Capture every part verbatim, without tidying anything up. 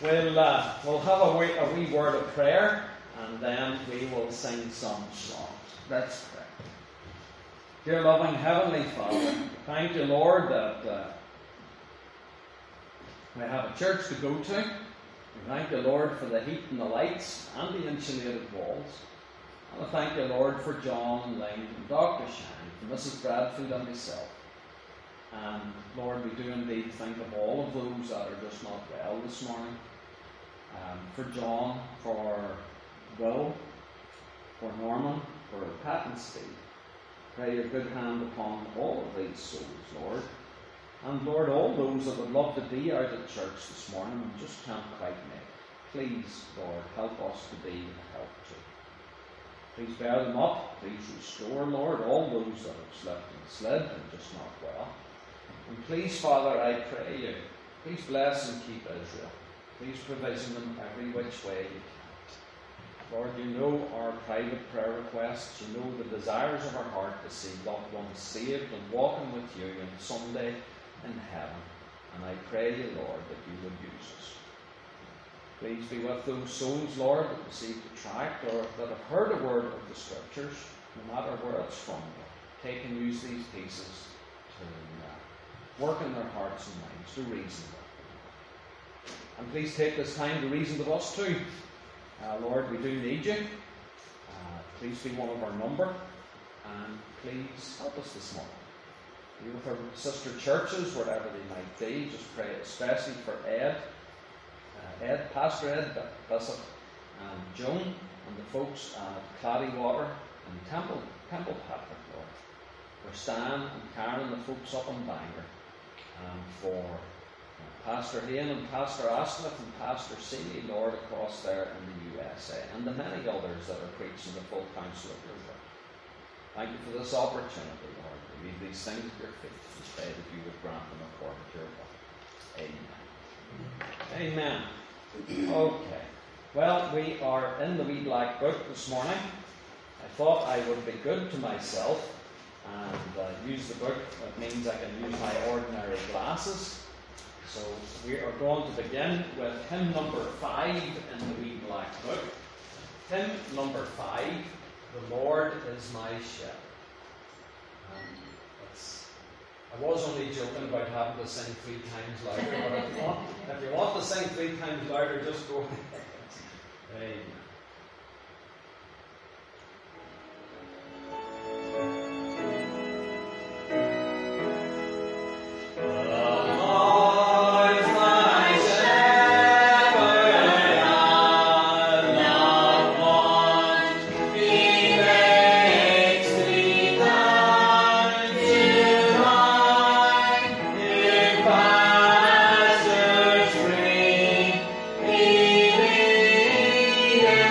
We'll, uh, we'll have a wee, a wee word of prayer, and then we will sing some songs. Let's pray. Dear loving Heavenly Father, thank you, Lord, that uh, we have a church to go to. We thank you, Lord, for the heat and the lights and the insulated walls. And I thank you, Lord, for John and Lane and Doctor Shine, for Missus Bradfield and myself. And Lord, we do indeed think of all of those that are just not well this morning. Um, for John, for Will, for Norman, for Pat and Steve. Pray your good hand upon all of these souls, Lord. And Lord, all those that would love to be out at church this morning and just can't quite make it. Please, Lord, help us to be a help to. Please bear them up. Please restore, Lord, all those that have slept and slid and just not well. And please, Father, I pray you, please bless and keep Israel. Please provision them every which way you can. Lord, you know our private prayer requests. You know the desires of our heart to see loved ones saved and walking with you and someday in heaven. And I pray you, Lord, that you would use us. Please be with those souls, Lord, that received a tract or that have heard a word of the Scriptures, no matter where it's from, Lord. Take and use these pieces to uh, work in their hearts and minds, to reason with. And please take this time to reason with us too. Uh, Lord, we do need you. Uh, please be one of our number. And please help us this morning. Be with our sister churches, wherever they might be. Just pray especially for Ed, uh, Ed, Pastor Ed, Bishop, and Joan, and the folks at Claddywater and Temple, Temple Patrick, Lord. For Stan and Karen, the folks up in Bangor. And for Pastor Hayne and Pastor Ascliffe and Pastor Seeley, Lord, across there in the U S A, and the many others that are preaching the full counsel of your word. Thank you for this opportunity, Lord. We leave these things at your feet and pray that you would grant them according to your will. Amen. Amen. Okay. Well, we are in the wee black book this morning. I thought I would be good to myself and uh, use the book. That means I can use my ordinary glasses. So we are going to begin with hymn number five in the wee black book. Hymn number five, The Lord is My Shepherd. Um, that's, I was only joking about having to sing three times louder, but if you want, if you want to sing three times louder, just go ahead. Amen. Yeah.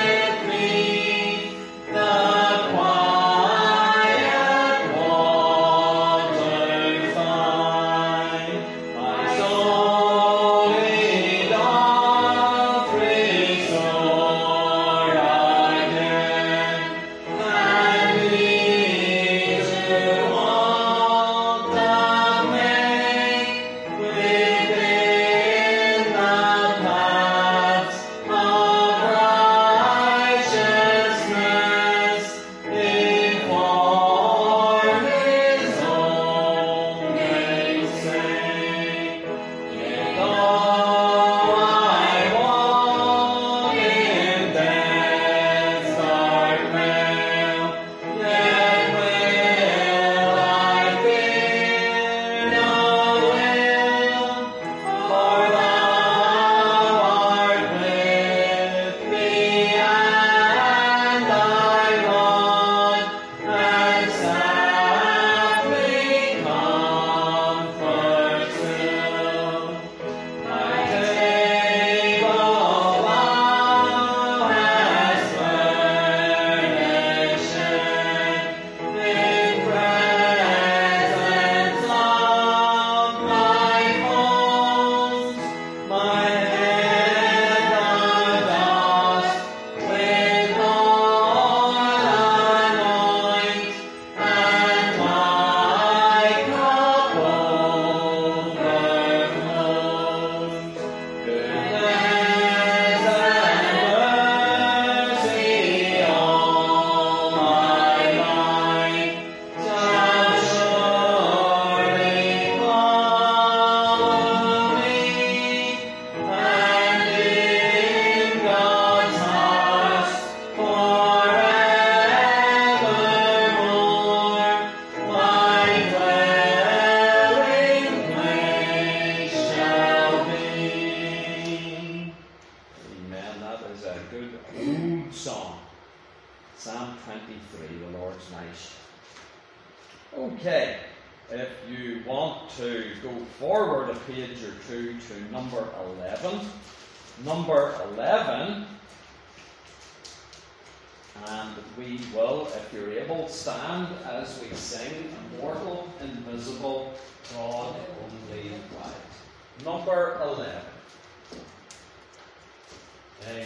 good old song. Psalm twenty-three, the Lord's my shepherd. Okay, if you want to go forward a page or two to number eleven. Number eleven, and we will, if you're able, stand as we sing Immortal, Invisible, God Only Wise. Number eleven. Amen.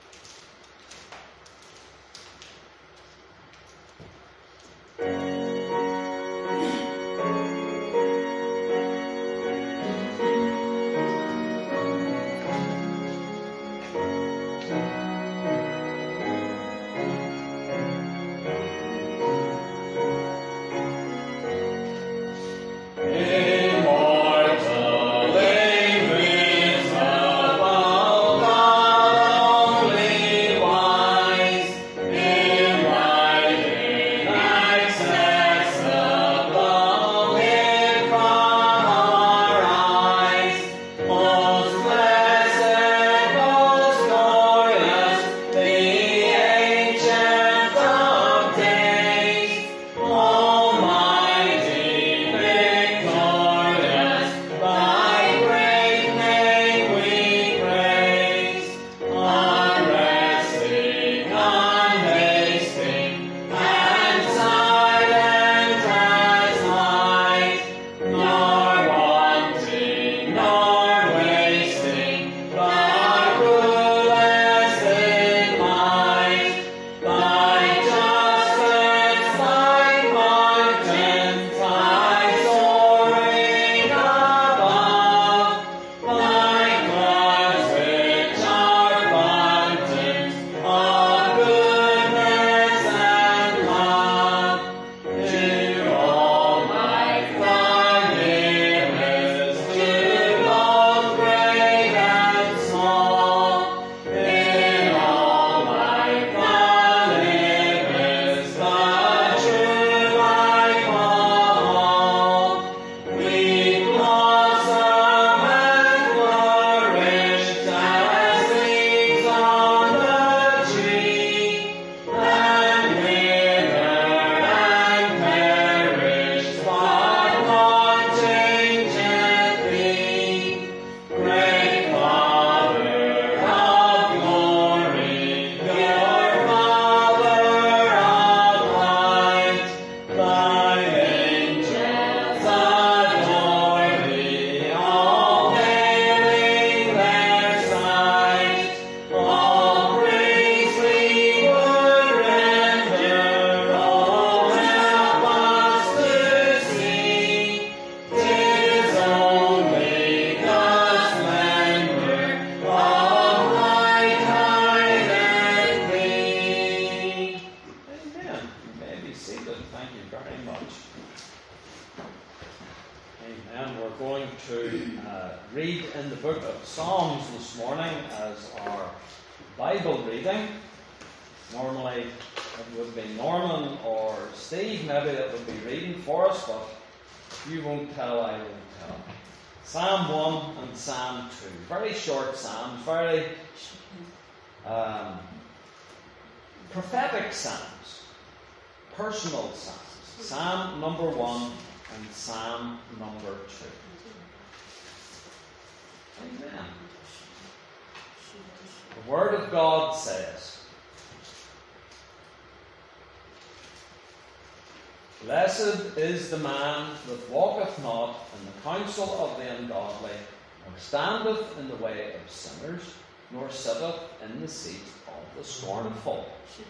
Blessed is the man that walketh not in the counsel of the ungodly, nor standeth in the way of sinners, nor sitteth in the seat of the scornful.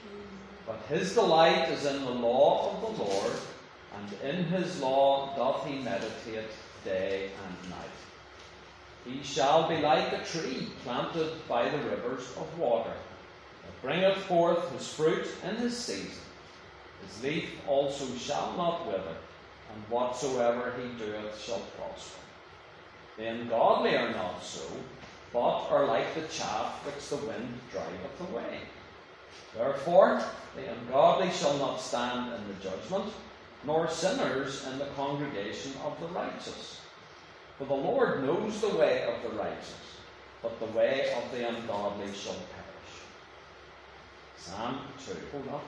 But his delight is in the law of the Lord, and in his law doth he meditate day and night. He shall be like a tree planted by the rivers of water, that bringeth forth his fruit in his season. His leaf also shall not wither, and whatsoever he doeth shall prosper. The ungodly are not so, but are like the chaff which the wind driveth away. Therefore the ungodly shall not stand in the judgment, nor sinners in the congregation of the righteous. For the Lord knows the way of the righteous, but the way of the ungodly shall perish. Psalm two. Hold on.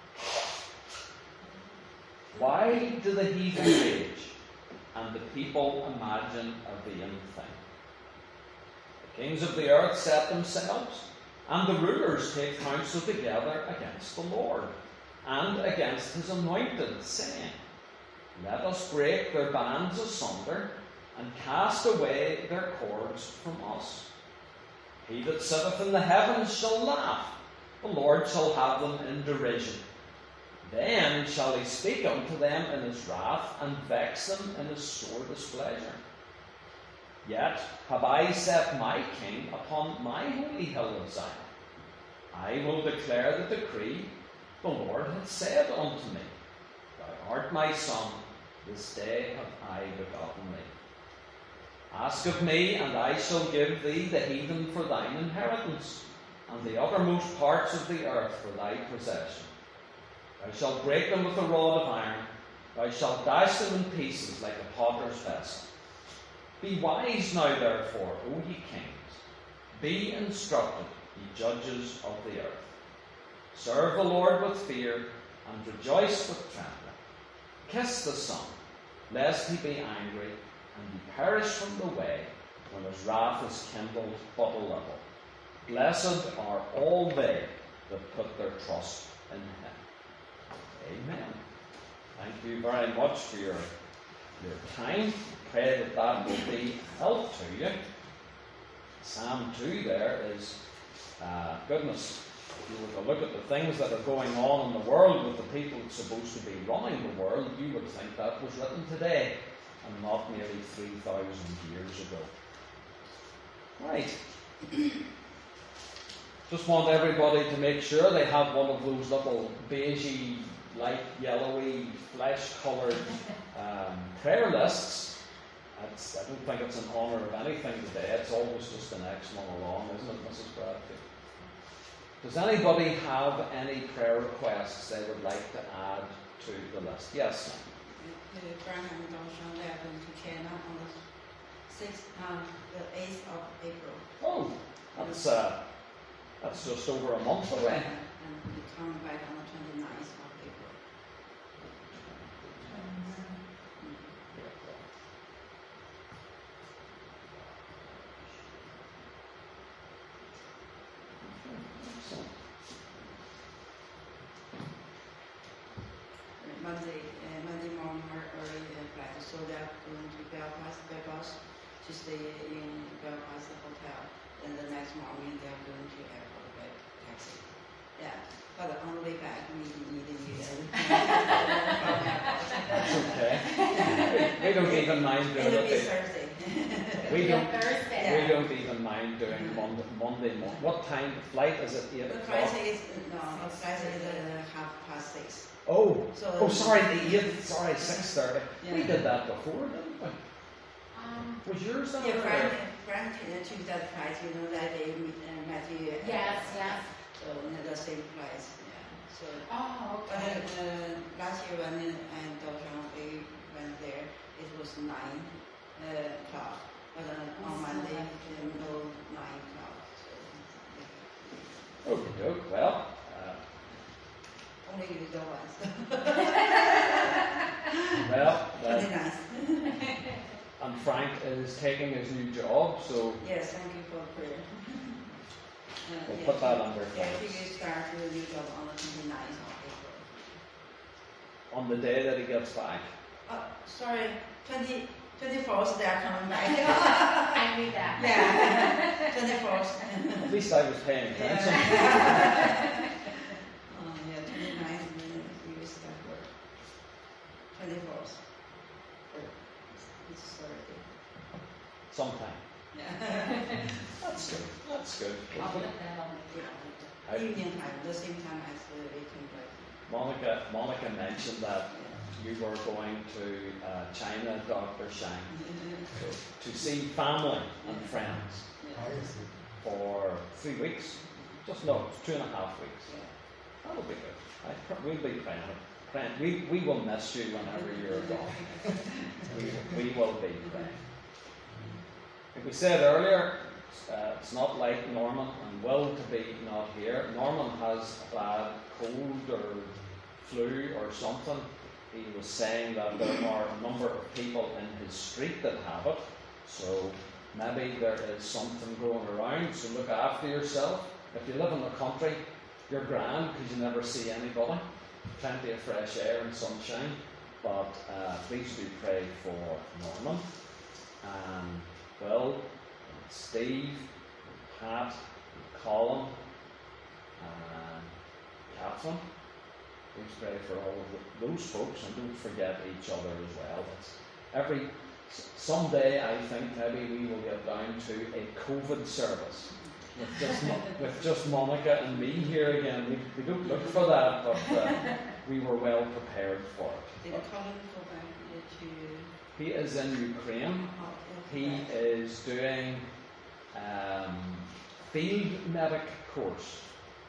Why do the heathen rage, and the people imagine a vain thing? The kings of the earth set themselves, and the rulers take counsel together against the Lord, and against his anointed, saying, Let us break their bands asunder, and cast away their cords from us. He that sitteth in the heavens shall laugh, the Lord shall have them in derision. Then shall he speak unto them in his wrath, and vex them in his sore displeasure. Yet have I set my king upon my holy hill of Zion. I will declare the decree. The Lord hath said unto me, Thou art my son, this day have I begotten thee. Ask of me, and I shall give thee the heathen for thine inheritance, and the uttermost parts of the earth for thy possession. Thou shalt break them with a rod of iron, thou shalt dash them in pieces like a potter's vessel. Be wise now, therefore, O ye kings, be instructed, ye judges of the earth. Serve the Lord with fear, and rejoice with trembling. Kiss the Son, lest he be angry, and ye perish from the way, when his wrath is kindled but a little. Blessed are all they that put their trust in him. Amen. Thank you very much for your, your time. Pray that that will be a help to you. Psalm two there is, uh, goodness, if you were to look at the things that are going on in the world with the people supposed to be running the world, you would think that was written today and not nearly three thousand years ago. Right. Just want everybody to make sure they have one of those little beigey, light yellowy, flesh-coloured um, prayer lists. It's, I don't think it's in honour of anything today. It's always just the next one along, isn't it, Missus Bradley? Does anybody have any prayer requests they would like to add to the list? Yes, ma'am. Graham and Darshan, they are going to Kenya on the sixth and the eighth of April. Oh, that's uh, that's just over a month away. And we come back on the twenty-ninth of April. Monday, uh, Monday morning or early uh, flight, so they are going to Belfast by bus to stay in Belfast hotel. Then the next morning they are going to airport by taxi. Yeah, but on the way back we need a new That's okay. we, we don't even mind doing It'll be it. Thursday. We don't, Yeah. we don't even mind doing Monday, Monday morning. What time the flight is it? eight The o'clock? flight is no, the flight is uh, half past six. Oh, So, oh, sorry, the eighth. Sorry, six thirty. Yeah. We did that before, didn't we? Um, Was yours that? Yeah, or- Frank, Frank uh, took that flight. You know that they meet uh, Matthew. Uh, yes, yes. So uh, the same price. Yeah. So. Oh, But okay. uh, last year when uh, and Darshan we went there, it was nine uh, o'clock. But uh, on Monday, uh, no nine o'clock. So, Okay, doke. Well, uh, only you go once. well, Really uh, nice. and Frank is taking his new job, so Yes, thank you for prayer. Uh, we'll yeah, put that under Yeah, he thoughts. will start the new job on the twenty-ninth of April. On the day that he gets back. Oh, sorry, twenty, twenty-fourth they are coming back. I knew that. Yeah, twenty-fourth. At least I was paying attention. Oh, yeah, twenty-ninth we will start work. twenty-fourth. It's Thursday. Sometime. Yeah. That's good. That's good. I'll put that on the I- Evening time, the same time as the weekend break. Monica, Monica mentioned that you were going to uh, China, Doctor Shang, to see family and friends for three weeks. Just no, two and a half weeks. That'll be good. I, pr- we'll be praying. praying. We, we will miss you whenever you're gone. we, we will be praying. Like we said earlier, Uh, it's not like Norman and Will to be not here. Norman has a bad cold or flu or something. He was saying that there are a number of people in his street that have it. So maybe there is something going around. So look after yourself. If you live in the country, you're grand because you never see anybody. Plenty of fresh air and sunshine. But uh, please do pray for Norman and Will, and Steve, and Pat, and Colin, and Catherine. Please pray for all of the, those folks, and don't forget each other as well. It's every someday I think maybe we will get down to a COVID service with just with just Monica and me here again. We, we don't look for that, but uh, we were well prepared for it. Did Colin go back to? He is in Ukraine. He is doing um, field medic course,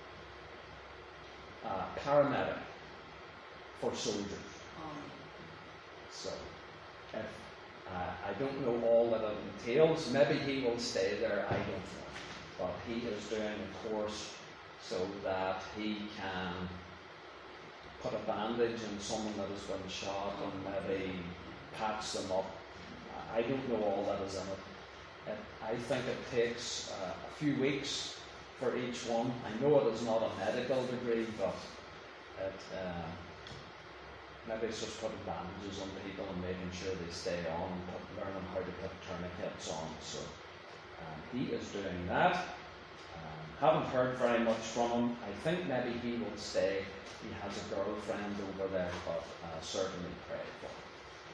uh, paramedic for soldiers. So, if uh, I don't know all that it entails, maybe he will stay there. I don't know, but he is doing a course so that he can put a bandage on someone that has been shot and maybe patch them up. I don't know all that is in it. it I think it takes uh, a few weeks for each one. I know it is not a medical degree, but it, uh, maybe it's just putting bandages on people and making sure they stay on, and put, learning how to put tourniquets on. So um, he is doing that. Um, haven't heard very much from him. I think maybe he will stay. He has a girlfriend over there, but uh, certainly pray for him.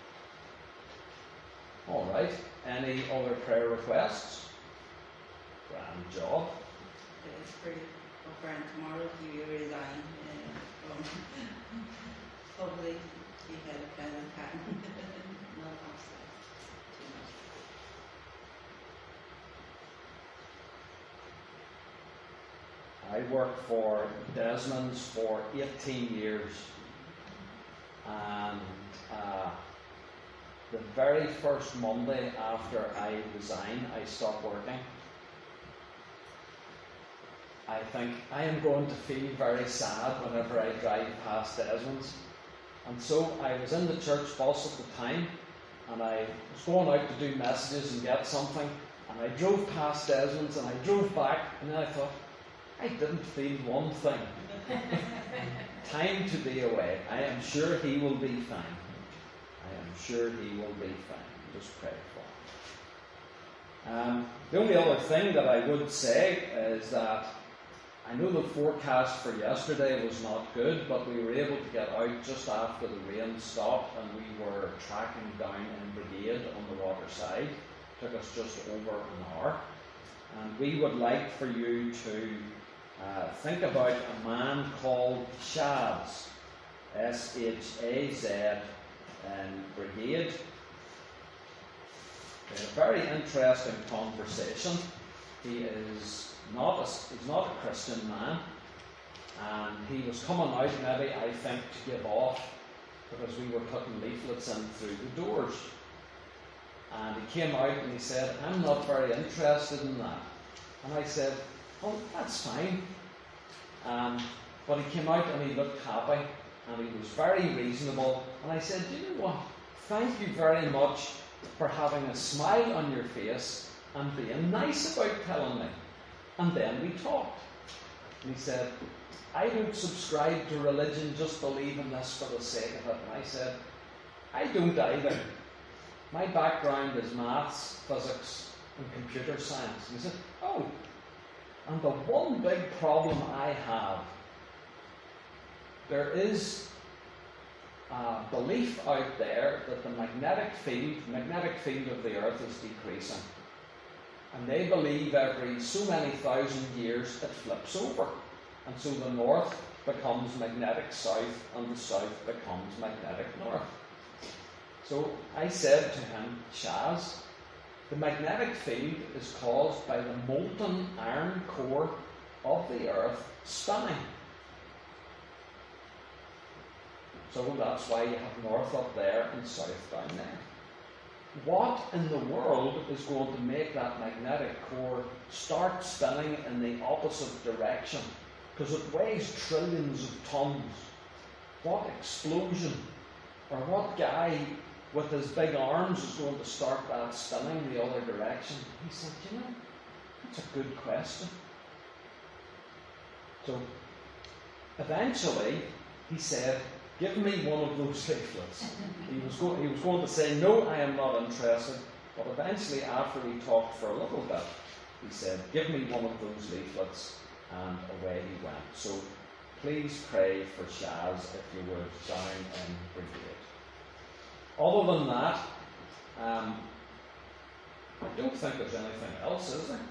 All right. Any other prayer requests? Grand job. It's pretty for friend tomorrow he will resign uh, from hopefully he had a pleasant time. Not outside too much. I worked for Desmond's for eighteen years, and uh, the very first Monday after I resigned, I stopped working. I think I am going to feel very sad whenever I drive past Desmond's. And so I was in the church bus at the time, and I was going out to do messages and get something, and I drove past Desmond's, and I drove back, and then I thought, I didn't feel one thing. Time to be away. I am sure he will be fine. I am sure he will be fine. Just pray for him. Um, the only other thing that I would say is that I know the forecast for yesterday was not good, but we were able to get out just after the rain stopped, and we were tracking down in Brigade on the water side. It took us just over an hour. And we would like for you to uh, think about a man called Shaz, S H A Z, in Brigade. A very interesting conversation. He is not a, he's not a Christian man, and he was coming out maybe, I think, to give off because we were putting leaflets in through the doors. And he came out and he said, I'm not very interested in that. And I said, oh, that's fine. Um, but he came out and he looked happy and he was very reasonable. And I said, do you know what? Thank you very much for having a smile on your face and being nice about telling me. And then we talked. And he said, I don't subscribe to religion, just believe in this for the sake of it. And I said, I don't either. My background is maths, physics, and computer science. And he said, oh, and the one big problem I have, there is a belief out there that the magnetic field, magnetic field of the earth is decreasing. And they believe every so many thousand years it flips over. And so the north becomes magnetic south and the south becomes magnetic north. So I said to him, Shaz, the magnetic field is caused by the molten iron core of the earth spinning. So that's why you have north up there and south down there. what in the world is going to make that magnetic core start spinning in the opposite direction? Because it weighs trillions of tons. What explosion, or what guy with his big arms is going to start that spinning the other direction? He said, you know, that's a good question. So, eventually, he said, give me one of those leaflets. He was, go- he was going to say, no, I am not interested. But eventually, after we talked for a little bit, he said, give me one of those leaflets. And away he went. So, please pray for Shaz if you would, down in Brigade. Other than that, um, I don't think there's anything else, is there?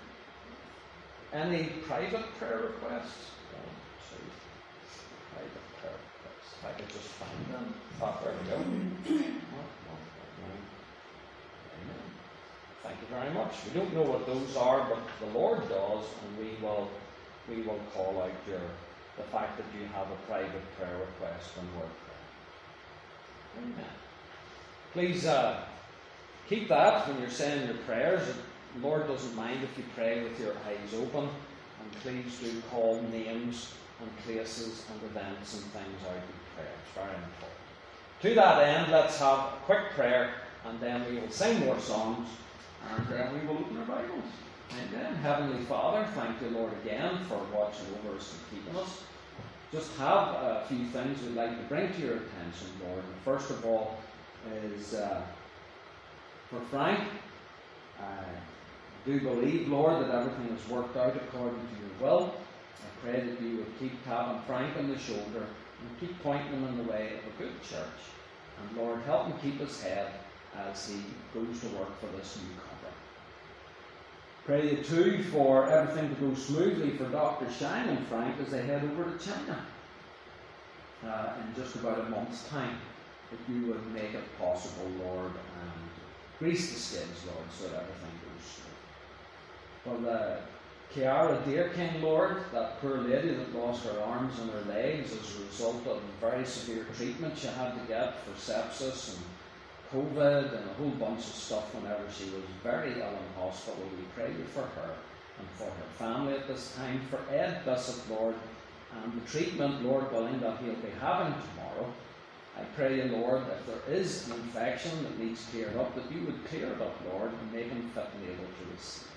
Any private prayer requests? One, two, private prayer requests. If I could just find them. Oh, there we go. One, one, one. Amen. Thank you very much. We don't know what those are, but the Lord does, and we will we will call out your the fact that you have a private prayer request when we're praying. Amen. Please uh, keep that when you're saying your prayers. The Lord doesn't mind if you pray with your eyes open, and please do call names and places and events and things out in prayer. It's very important. To that end, let's have a quick prayer, and then we will sing more songs, and then we will open our Bibles. Amen. Heavenly Father, thank you, Lord, again for watching over us and keeping us. Just have a few things we'd like to bring to your attention, Lord. And first of all is uh, for Frank. I do believe, Lord, that everything has worked out according to your will. I pray that you would keep tapping Frank on the shoulder and keep pointing him in the way of a good church. And Lord, help him keep his head as he goes to work for this new company. Pray you too for everything to go smoothly for Doctor Shine and Frank as they head over to China uh, in just about a month's time. That you would make it possible, Lord, and grease the skids, Lord, so that everything goes smooth. For the Kiara Deerking, Lord, that poor lady that lost her arms and her legs as a result of very severe treatment she had to get for sepsis and COVID and a whole bunch of stuff whenever she was very ill in hospital. We pray you for her and for her family at this time. For Ed Bissett, Lord, and the treatment, Lord willing, that he'll be having tomorrow. I pray you, Lord, if there is an infection that needs cleared up, that you would clear it up, Lord, and make him fit and able to receive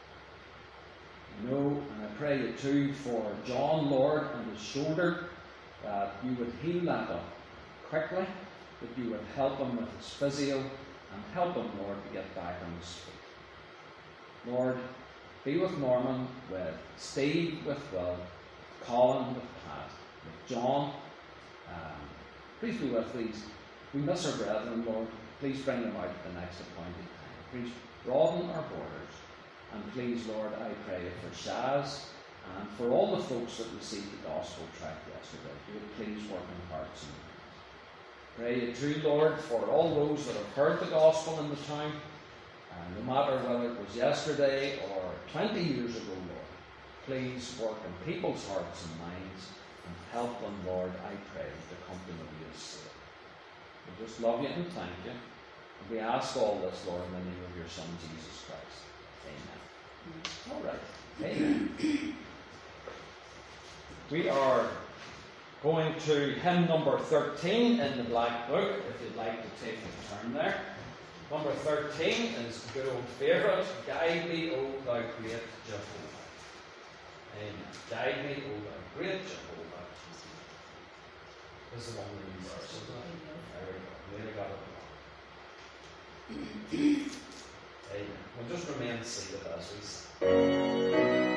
that. You know, and I pray you too for John, Lord, and his shoulder, that you would heal that up quickly, that you would help him with his physio, and help him, Lord, to get back on his feet. Lord, be with Norman, with Steve, with Will, with Colin, with Pat, with John. Um, please be with these. We miss our brethren, Lord. Please bring them out at the next appointed time. Please broaden our borders. And please, Lord, I pray for Shaz and for all the folks that received the gospel tract yesterday. You would please work in hearts and minds. Pray you too, Lord, for all those that have heard the gospel in the town, and no matter whether it was yesterday or twenty years ago, Lord, please work in people's hearts and minds and help them, Lord, I pray, to come to know you as Savior. We just love you and thank you. And we ask all this, Lord, in the name of your Son, Jesus Christ. Amen. All right. Amen. We are going to hymn number thirteen in the Black Book, if you'd like to take a turn there. Number thirteen is a good old favourite, Guide Me, O Thou Great Jehovah. Amen. Guide Me, O Thou Great Jehovah. This is one of the new verses, isn't it? There we go. Really got it wrong. Amen. We'll just remain seated as we sing.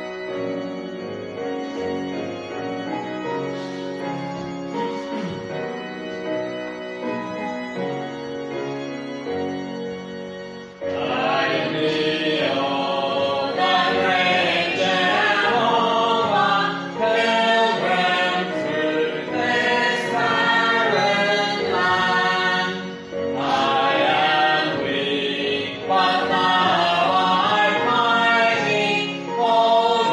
But now art mighty, O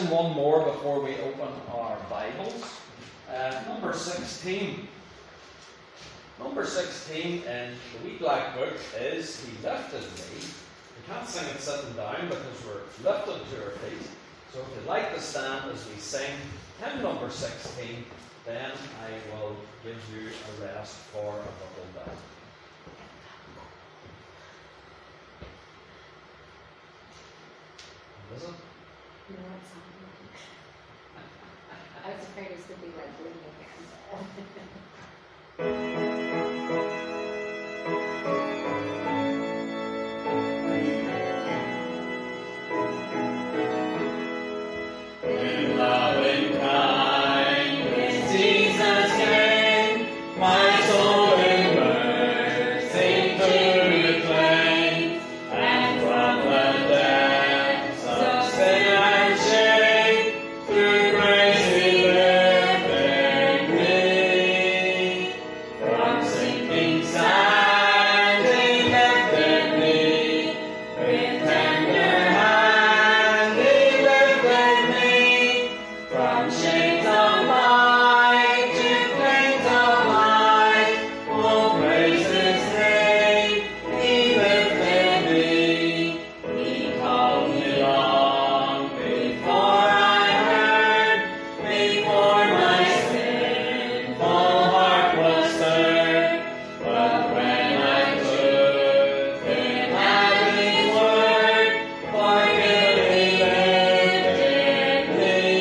sing one more before we open our Bibles. Uh, number sixteen. Number sixteen in the wee black book is He Lifted Me. We can't sing it sitting down because we're lifted to our feet. So if you'd like to stand as we sing hymn number sixteen, then I will give you a rest for a little bit. Is it? No, it's not. I was afraid it was going to be like Blue In loving kindness, Jesus came, my soul in mercy to reclaim, and from the depths of sin and shame, through grace He lifted me. From sinking sand He lifted me, with tender hand He lifted me, from shades of light to plains of light. Oh, praise His name. He lifted me. He called me long before I heard, before my sinful heart was stirred. But when I took Him at His word, for good He lifted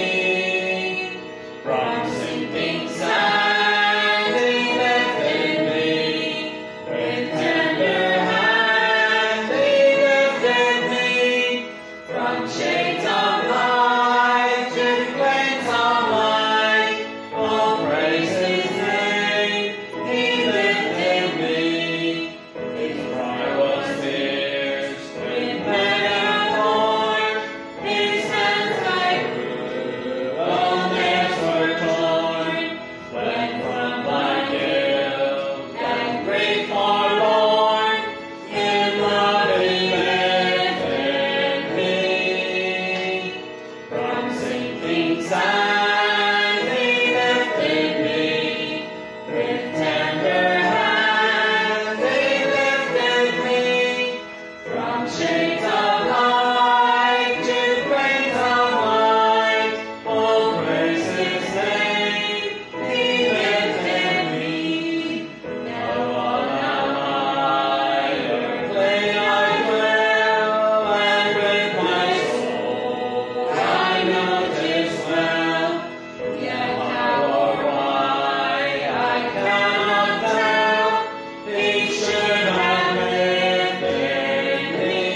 me. From sinking sand He lifted me, with tender hand He lifted me, from shades of light to plains of light. Oh, praise His name. He lifted me. His cry was pierced with many thorns, His hands like cruel nails were torn. When from my guilt and grief forlorn, in love He lifted me. From sinking sand He lifted me, with tender hand He lifted me, from shades of light to plains of light. Oh, praise His name. He lifted me. Now all am I, your clay I dwell, and with my soul I know 'tis well. Yet how or why I cannot tell, He should have lifted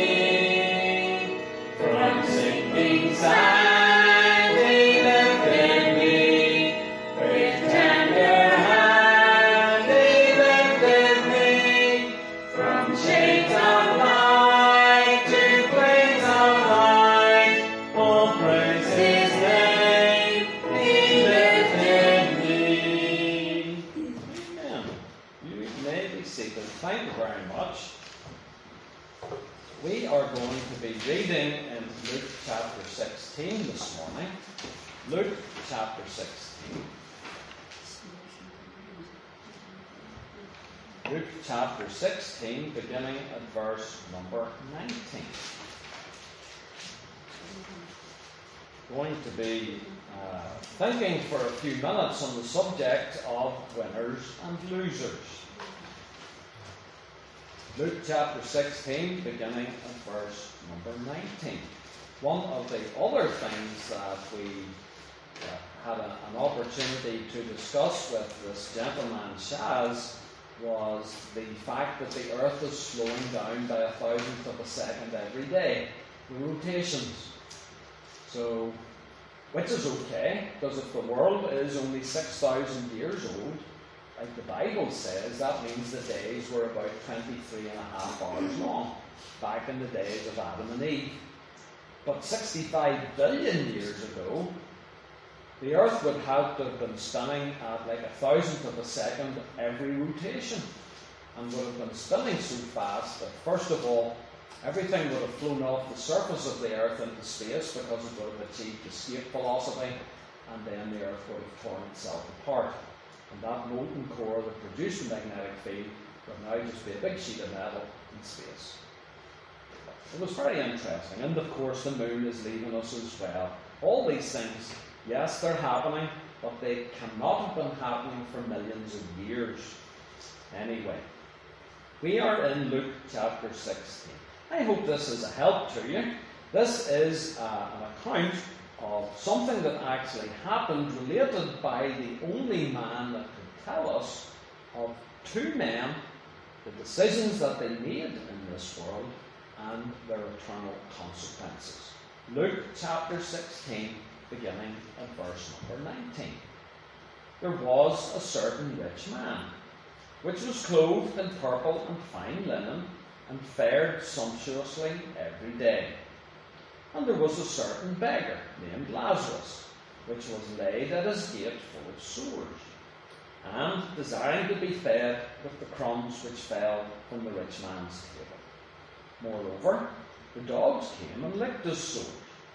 me. From sinking sand He lifted me, with tender hand He lifted me, from shades of light to plains of light. Oh, praise His name. He lifted me. Amen. You may be seated. Thank you very much. We are going to be reading in Luke chapter sixteen this morning. Luke chapter sixteen. Luke chapter sixteen, beginning at verse number nineteen. Going to be uh, thinking for a few minutes on the subject of winners and losers. Luke chapter sixteen, beginning at verse number nineteen. One of the other things that we uh, had a, an opportunity to discuss with this gentleman, Shaz, was the fact that the earth is slowing down by a thousandth of a second every day, the rotations. So, which is okay, because if the world is only six thousand years old, like the Bible says, that means the days were about twenty-three and a half hours long, back in the days of Adam and Eve. But sixty-five billion years ago, the earth would have to have been spinning at like a thousandth of a second every rotation, and would have been spinning so fast that first of all Everything would have flown off the surface of the earth into space because it would have achieved escape velocity, and then the earth would have torn itself apart. And that molten core that produced the magnetic field would now just be a big sheet of metal in space. It was very interesting. And of course the moon is leaving us as well. All these things, yes, they're happening, but they cannot have been happening for millions of years. Anyway, we are in Luke chapter sixteen. I hope this is a help to you. This is uh, an account of something that actually happened, related by the only man that could tell us of two men, the decisions that they made in this world, and their eternal consequences. Luke chapter sixteen, beginning at verse number nineteen. There was a certain rich man, which was clothed in purple and fine linen, and fared sumptuously every day. And there was a certain beggar named Lazarus, which was laid at his gate full of sores, and desiring to be fed with the crumbs which fell from the rich man's table. Moreover, the dogs came and licked his sores.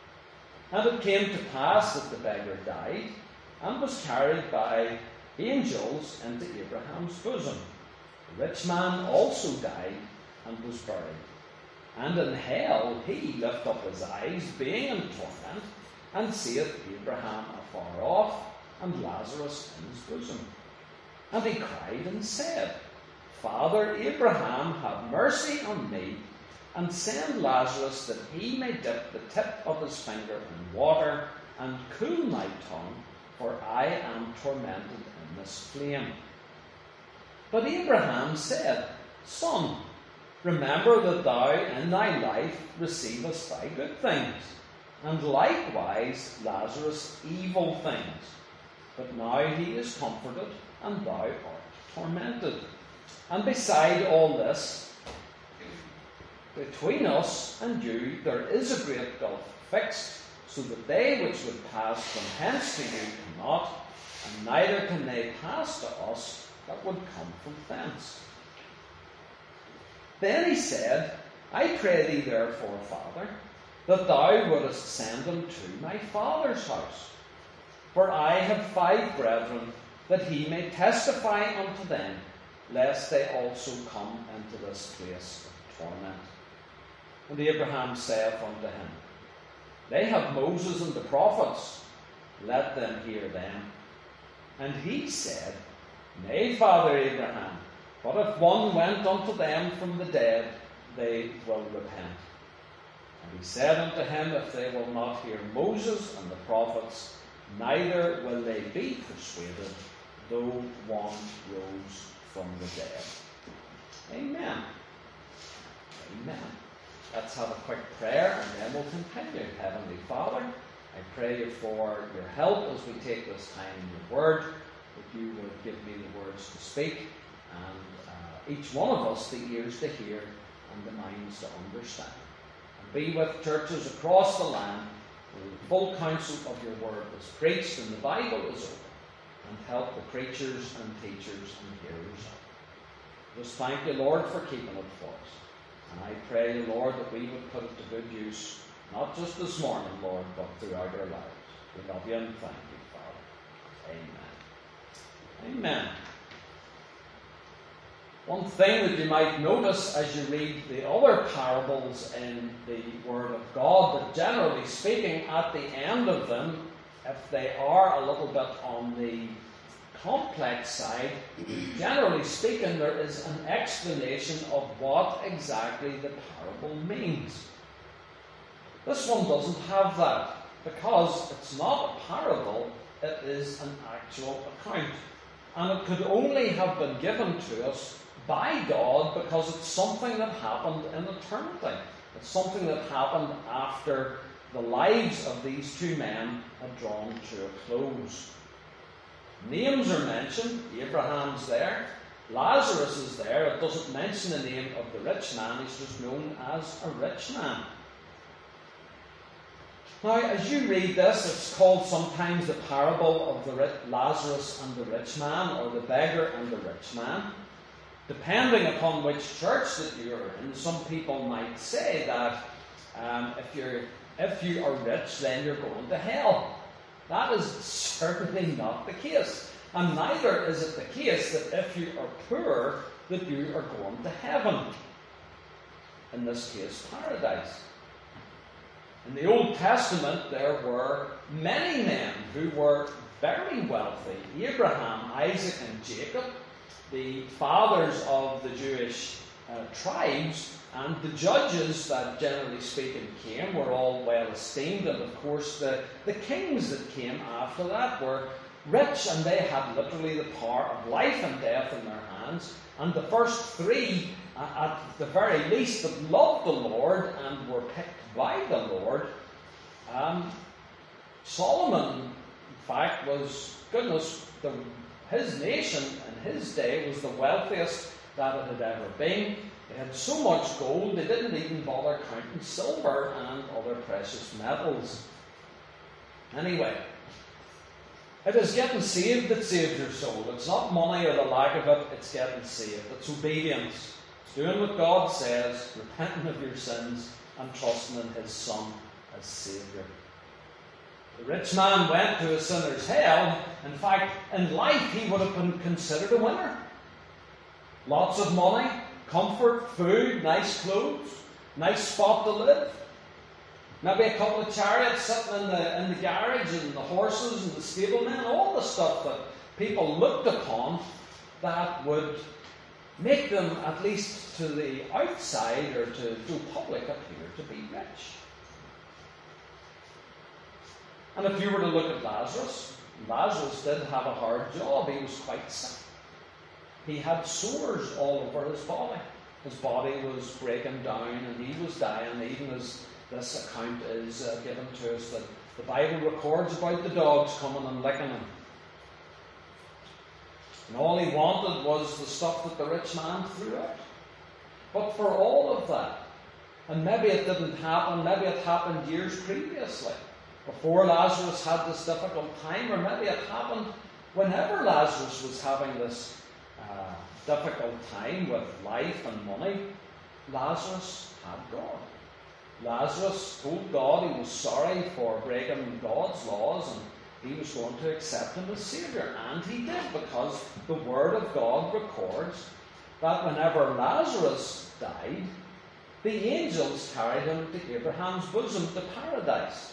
And it came to pass that the beggar died, and was carried by angels into Abraham's bosom. The rich man also died, and was buried. And in hell he lift up his eyes, being in torment, and seeth Abraham afar off, and Lazarus in his bosom. And he cried and said, Father Abraham, have mercy on me, and send Lazarus, that he may dip the tip of his finger in water, and cool my tongue, for I am tormented in this flame. But Abraham said, Son, remember that thou in thy life receivest thy good things, and likewise Lazarus evil things. But now he is comforted, and thou art tormented. And beside all this, between us and you there is a great gulf fixed, so that they which would pass from hence to you cannot, and neither can they pass to us that would come from thence. Then he said, I pray thee therefore, Father, that thou wouldest send him to my father's house. For I have five brethren, that he may testify unto them, lest they also come into this place of torment. And Abraham saith unto him, They have Moses and the prophets, let them hear them. And he said, Nay, Father Abraham, but if one went unto them from the dead, they will repent. And he said unto him, If they will not hear Moses and the prophets, neither will they be persuaded, though one rose from the dead. Amen. Amen. Let's have a quick prayer, and then we'll continue. Heavenly Father, I pray you for your help as we take this time in your word, that you would give me the words to speak, and uh, each one of us the ears to hear and the minds to understand. And be with churches across the land where the full counsel of your word is preached and the Bible is open, and help the preachers and teachers and hearers. Just thank you, Lord, for keeping it for us. And I pray, Lord, that we would put it to good use, not just this morning, Lord, but throughout our lives. We love you and thank you, Father. Amen. Amen. One thing that you might notice as you read the other parables in the Word of God, that generally speaking, at the end of them, if they are a little bit on the complex side, generally speaking, there is an explanation of what exactly the parable means. This one doesn't have that, because it's not a parable, it is an actual account. And it could only have been given to us by God because it's something that happened in eternity. It's something that happened after the lives of these two men had drawn to a close. Names are mentioned. Abraham's there. Lazarus is there. It doesn't mention the name of the rich man. He's just known as a rich man. Now, as you read this, it's called sometimes the parable of the rich Lazarus and the rich man, or the beggar and the rich man. Depending upon which church that you're in, some people might say that um, if you're if you are rich, then you're going to hell. That is certainly not the case. And neither is it the case that if you are poor, that you are going to heaven. In this case, paradise. In the Old Testament, there were many men who were very wealthy. Abraham, Isaac, and Jacob, the fathers of the Jewish uh, tribes, and the judges that, generally speaking, came were all well esteemed. And of course, the, the kings that came after that were rich, and they had literally the power of life and death in their hands. And the first three, uh, at the very least, that loved the Lord and were picked by the Lord. Um, Solomon, in fact, was, goodness, the, his nation in his day was the wealthiest that it had ever been. They had so much gold, they didn't even bother counting silver and other precious metals. Anyway, it is getting saved that saves your soul. It's not money or the lack of it, it's getting saved. It's obedience. It's doing what God says, repenting of your sins, and trusting in His Son as Saviour. The rich man went to a sinner's hell. In fact, in life he would have been considered a winner. Lots of money, comfort, food, nice clothes, nice spot to live. Maybe a couple of chariots sitting in the, in the garage, and the horses and the stablemen, all the stuff that people looked upon that would make them, at least to the outside or to, to public, appear to be rich. And if you were to look at Lazarus, Lazarus did have a hard job. He was quite sick. He had sores all over his body. His body was breaking down and he was dying, even as this account is uh, given to us, that the Bible records about the dogs coming and licking him. And all he wanted was the stuff that the rich man threw out. But for all of that, and maybe it didn't happen, maybe it happened years previously, before Lazarus had this difficult time, or maybe it happened whenever Lazarus was having this uh, difficult time with life and money, Lazarus had God. Lazarus told God he was sorry for breaking God's laws, and he was going to accept him as Saviour. And he did, because the Word of God records that whenever Lazarus died, the angels carried him to Abraham's bosom, to paradise.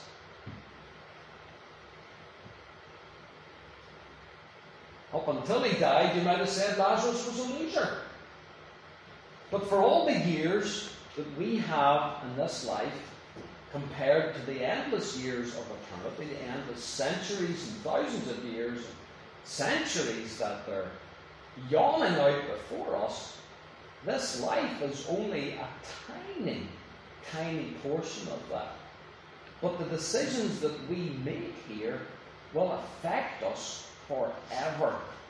Up until he died, you might have said Lazarus was a loser. But for all the years that we have in this life, compared to the endless years of eternity, the endless centuries and thousands of years, and centuries that they're yawning out before us, this life is only a tiny, tiny portion of that. But the decisions that we make here will affect us forever.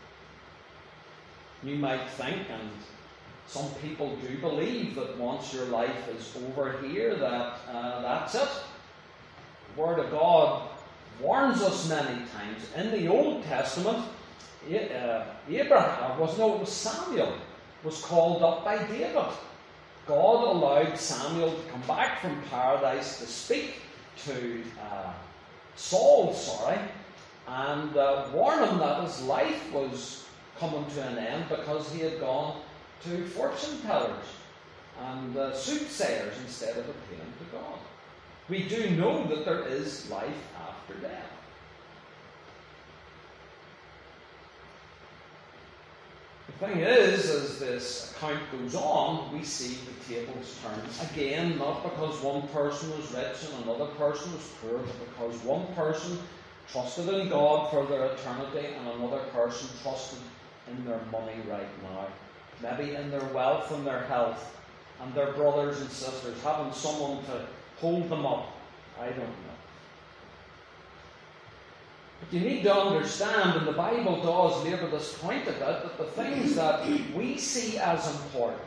You might think, and some people do believe, that once your life is over here, that uh, that's it. The Word of God warns us many times. In the Old Testament, uh, Abraham was no, it was Samuel was called up by David. God allowed Samuel to come back from paradise to speak to uh, Saul, sorry, and uh, warn him that his life was coming to an end because he had gone to fortune tellers and uh, soothsayers instead of appealing to God. We do know that there is life after death. The thing is, as this account goes on, we see the tables turn again, not because one person was rich and another person was poor, but because one person trusted in God for their eternity and another person trusted in their money right now. Maybe in their wealth and their health and their brothers and sisters, having someone to hold them up. I don't know. But you need to understand, and the Bible does labour this point a bit, that the things that we see as important,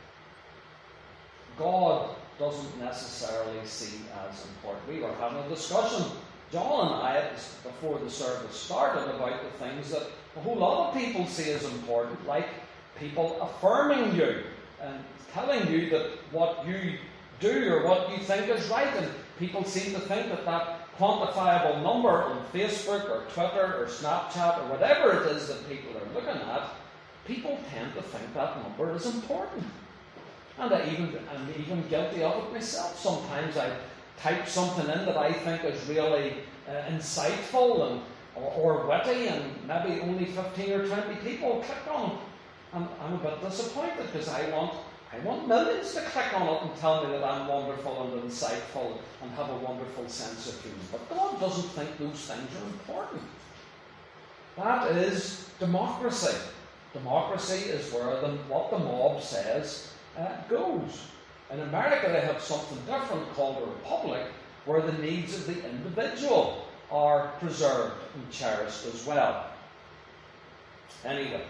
God doesn't necessarily see as important. We were having a discussion, John and I, before the service started, about the things that a whole lot of people see as important, like people affirming you and telling you that what you do or what you think is right. And people seem to think that that quantifiable number on Facebook or Twitter or Snapchat or whatever it is that people are looking at, people tend to think that number is important. And I even, I'm even guilty of it myself. Sometimes I type something in that I think is really uh, insightful and or, or witty, and maybe only fifteen or twenty people click on it. And I'm a bit disappointed because I want I want millions to click on it and tell me that I'm wonderful and insightful and have a wonderful sense of humour. But God doesn't think those things are important. That is democracy. Democracy is where the, what the mob says uh, goes. In America they have something different called a republic, where the needs of the individual are preserved and cherished as well. Anyway,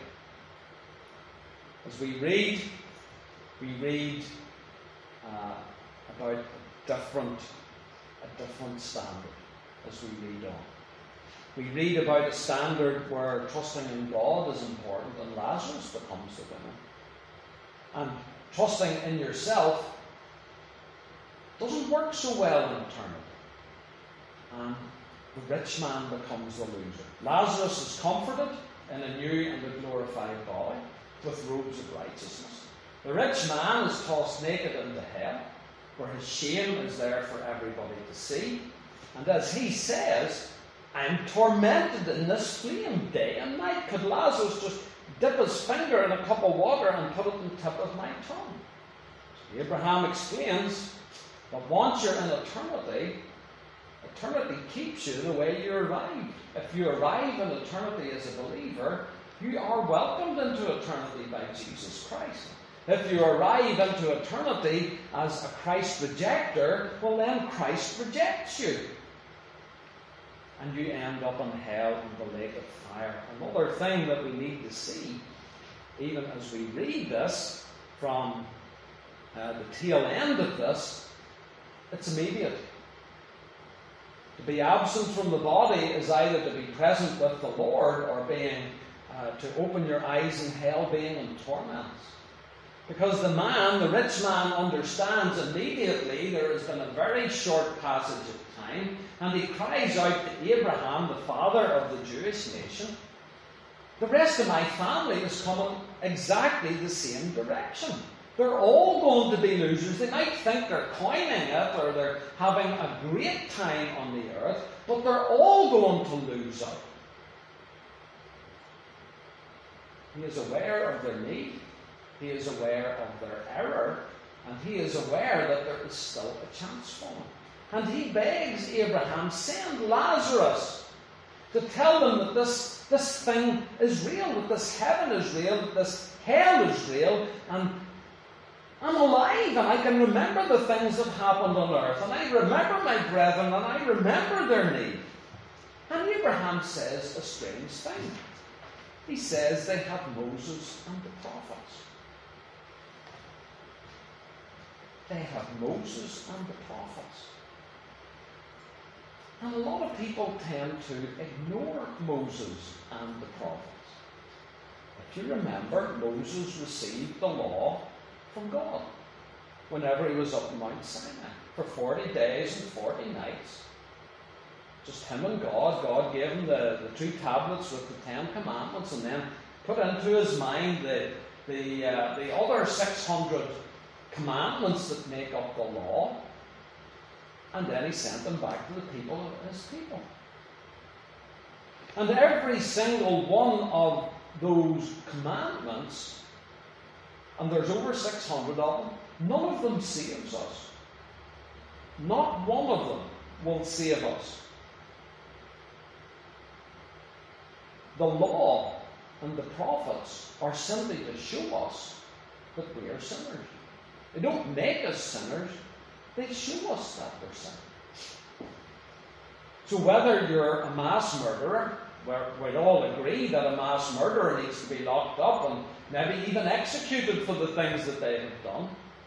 as we read, we read uh, about a different, a different standard as we read on. We read about a standard where trusting in God is important, and Lazarus becomes the winner. And trusting in yourself doesn't work so well in eternity. And the rich man becomes the loser. Lazarus is comforted in a new and a glorified body with robes of righteousness. The rich man is tossed naked into hell, where his shame is there for everybody to see. And as he says, I'm tormented in this flame day and night. Could Lazarus just dip his finger in a cup of water and put it on the tip of my tongue? So Abraham explains that once you're in eternity, eternity keeps you the way you arrived. If you arrive in eternity as a believer, you are welcomed into eternity by Jesus Christ. If you arrive into eternity as a Christ rejecter, well then Christ rejects you. And you end up in hell in the lake of fire. Another thing that we need to see, even as we read this from uh, the tail end of this, it's immediate. To be absent from the body is either to be present with the Lord or being uh, to open your eyes in hell, being in torments. Because the man, the rich man, understands immediately there has been a very short passage of time, and he cries out to Abraham, the father of the Jewish nation, the rest of my family is coming exactly the same direction. They're all going to be losers. They might think they're coining it or they're having a great time on the earth, but they're all going to lose out. He is aware of their need. He is aware of their error. And he is aware that there is still a chance for them. And he begs Abraham, send Lazarus to tell them that this, this thing is real, that this heaven is real, that this hell is real, and I'm alive and I can remember the things that happened on earth, and I remember my brethren and I remember their need. And Abraham says a strange thing. He says they have Moses and the prophets. They have Moses and the prophets. And a lot of people tend to ignore Moses and the prophets. If you remember, Moses received the law from God whenever he was up in Mount Sinai for forty days and forty nights. Just him and God. God gave him the, the two tablets with the Ten Commandments, and then put into his mind the, the, uh, the other six hundred commandments that make up the law. And then he sent them back to the people of his people. And every single one of those commandments, and there's over six hundred of them, none of them saves us. Not one of them will save us. The law and the prophets are simply to show us that we are sinners. They don't make us sinners. They show us that we're sinners. So whether you're a mass murderer, where we all agree that a mass murderer needs to be locked up and maybe even executed for the things that they have done.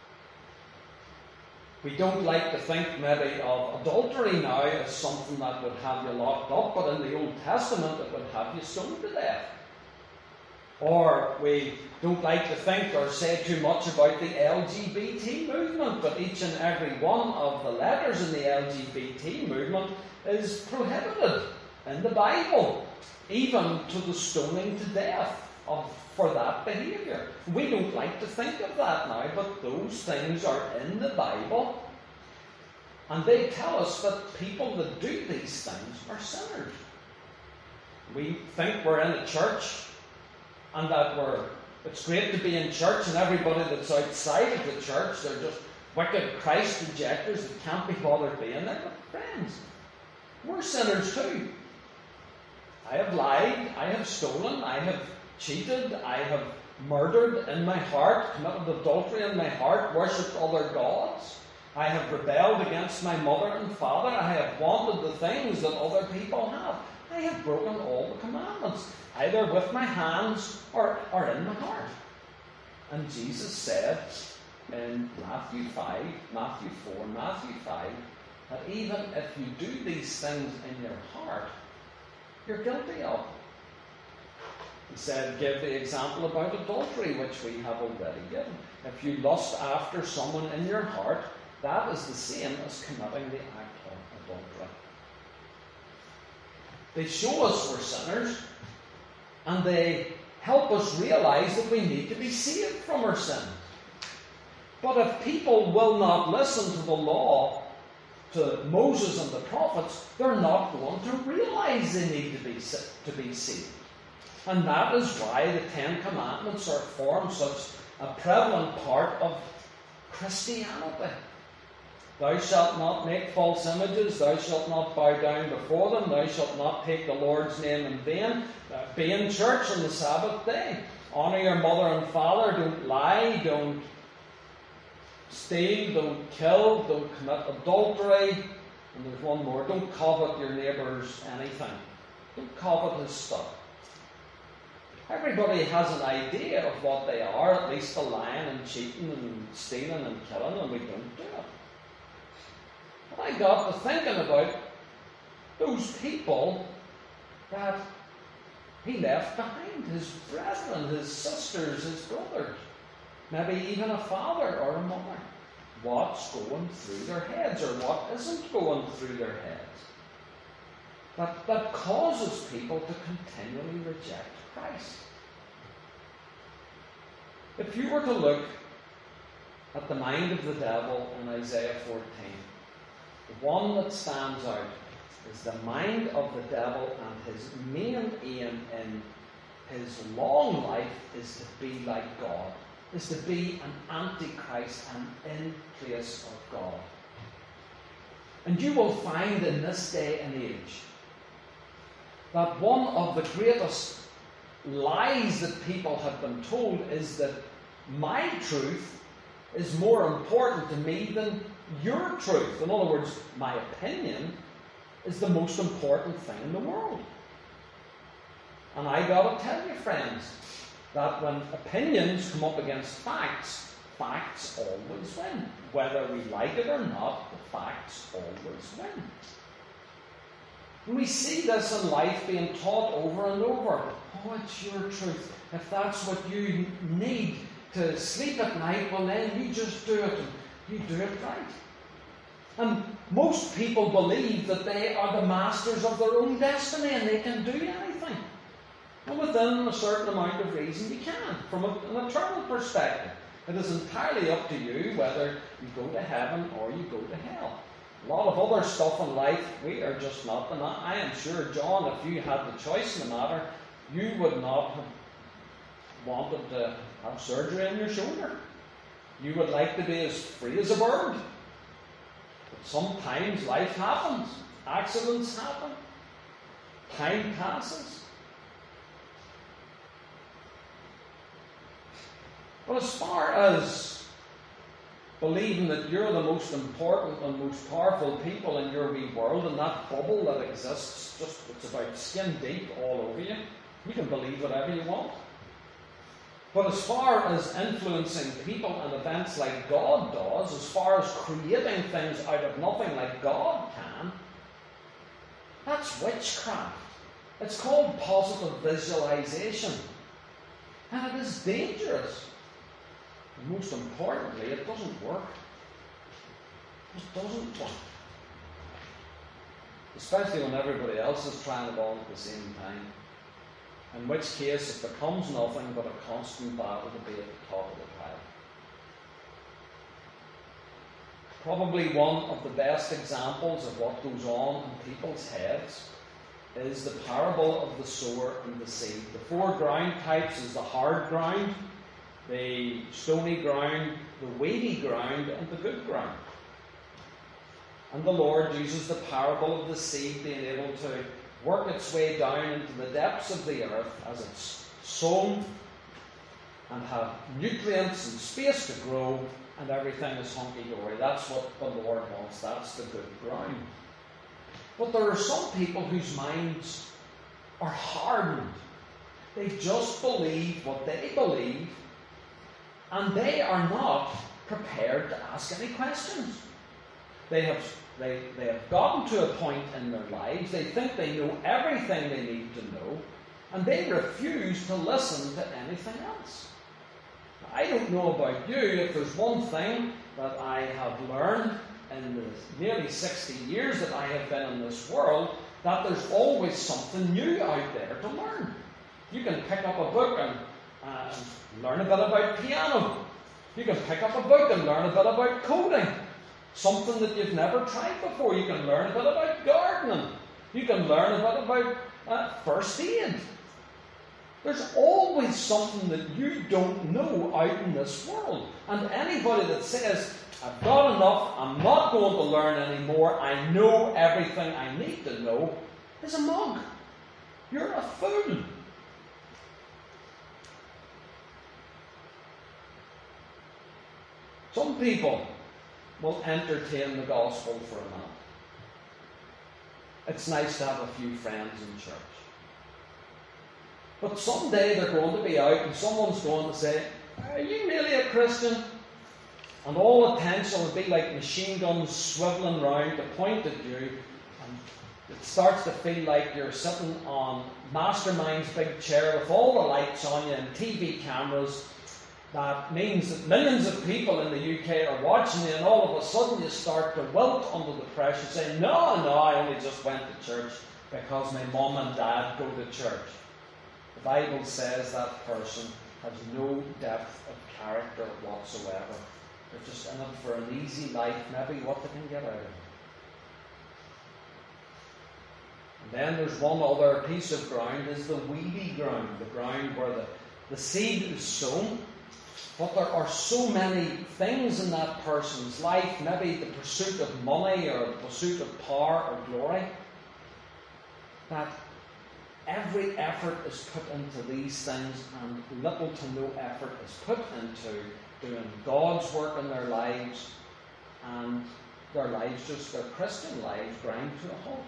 We don't like to think maybe of adultery now as something that would have you locked up, but in the Old Testament it would have you stoned to death. Or we don't like to think or say too much about the L G B T movement, but each and every one of the letters in the L G B T movement is prohibited in the Bible, even to the stoning to death of, for that behaviour. We don't like to think of that now, but those things are in the Bible, and they tell us that people that do these things are sinners. We think we're in a church, and that we're, it's great to be in church, and everybody that's outside of the church, they're just wicked Christ rejectors that can't be bothered being there. But friends, we're sinners too. I have lied, I have stolen, I have cheated, I have murdered in my heart, committed adultery in my heart, worshipped other gods. I have rebelled against my mother and father. I have wanted the things that other people have. I have broken all the commandments, either with my hands or, or in my heart. And Jesus said in Matthew five, Matthew four, Matthew five, that even if you do these things in your heart, you're guilty of. He said, give the example about adultery, which we have already given. If you lust after someone in your heart, that is the same as committing the act of adultery. They show us we're sinners, and they help us realize that we need to be saved from our sins. But if people will not listen to the law, to Moses and the prophets, they're not going to realize they need to be, to be saved. And that is why the Ten Commandments are formed such a prevalent part of Christianity. Thou shalt not make false images, thou shalt not bow down before them, thou shalt not take the Lord's name in vain. Uh, be in church on the Sabbath day. Honour your mother and father, don't lie, don't steal, don't kill, don't commit adultery. And there's one more, don't covet your neighbour's anything. Don't covet his stuff. Everybody has an idea of what they are, at least the lying and cheating and stealing and killing, and we don't do it. I got to thinking about those people that he left behind, his brethren, his sisters, his brothers, maybe even a father or a mother. What's going through their heads, or what isn't going through their heads, that, that causes people to continually reject Christ. If you were to look at the mind of the devil in Isaiah fourteen, the one that stands out is the mind of the devil, and his main aim in his long life is to be like God, is to be an antichrist and in place of God. And you will find in this day and age that one of the greatest lies that people have been told is that my truth is more important to me than your truth. In other words, my opinion is the most important thing in the world. And I got to tell you, friends, that when opinions come up against facts, facts always win. Whether we like it or not, the facts always win. And we see this in life being taught over and over. Oh, it's your truth. If that's what you need to sleep at night, well then you just do it, and you do it right. And most people believe that they are the masters of their own destiny and they can do anything. And within a certain amount of reason you can, from a, an eternal perspective. It is entirely up to you whether you go to heaven or you go to hell. A lot of other stuff in life, we are just not the man. I am sure, John, if you had the choice in the matter, you would not have wanted to have surgery on your shoulder. You would like to be as free as a bird. But sometimes life happens. Accidents happen. Time passes. But as far as believing that you're the most important and most powerful people in your wee world, and that bubble that exists, just it's about skin deep all over you, you can believe whatever you want. But as far as influencing people and events like God does, as far as creating things out of nothing like God can, that's witchcraft. It's called positive visualization. And it is dangerous. And most importantly, it doesn't work. It just doesn't work. Especially when everybody else is trying it on at the same time. In which case it becomes nothing but a constant battle to be at the top of the pile. Probably one of the best examples of what goes on in people's heads is the parable of the sower and the seed. The four ground types is the hard ground, the stony ground, the weedy ground, and the good ground. And the Lord uses the parable of the seed being able to work its way down into the depths of the earth as it's sown and have nutrients and space to grow, and everything is hunky-dory. That's what the Lord wants. That's the good ground. But there are some people whose minds are hardened. They just believe what they believe, and they are not prepared to ask any questions. They have, they, they have gotten to a point in their lives, they think they know everything they need to know, and they refuse to listen to anything else. I don't know about you, if there's one thing that I have learned in the nearly sixty years that I have been in this world, that there's always something new out there to learn. You can pick up a book and uh, learn a bit about piano. You can pick up a book and learn a bit about coding. Something that you've never tried before. You can learn a bit about gardening. You can learn a bit about uh, first aid. There's always something that you don't know out in this world. And anybody that says, I've got enough, I'm not going to learn anymore, I know everything I need to know, is a mug. You're a fool. Some people will entertain the gospel for a minute. It's nice to have a few friends in church. But someday they're going to be out and someone's going to say, are you really a Christian? And all attention will be like machine guns swivelling round to point at you. And it starts to feel like you're sitting on Mastermind's big chair with all the lights on you and T V cameras. That means that millions of people in the U K are watching you, and all of a sudden you start to wilt under the pressure, saying, no, no, I only just went to church because my mum and dad go to church. The Bible says that person has no depth of character whatsoever. They're just in it for an easy life, maybe what they can get out of it. And then there's one other piece of ground, is the weedy ground, the ground where the, the seed is sown. But there are so many things in that person's life, maybe the pursuit of money or the pursuit of power or glory, that every effort is put into these things and little to no effort is put into doing God's work in their lives, and their lives, just their Christian lives, grind to a halt.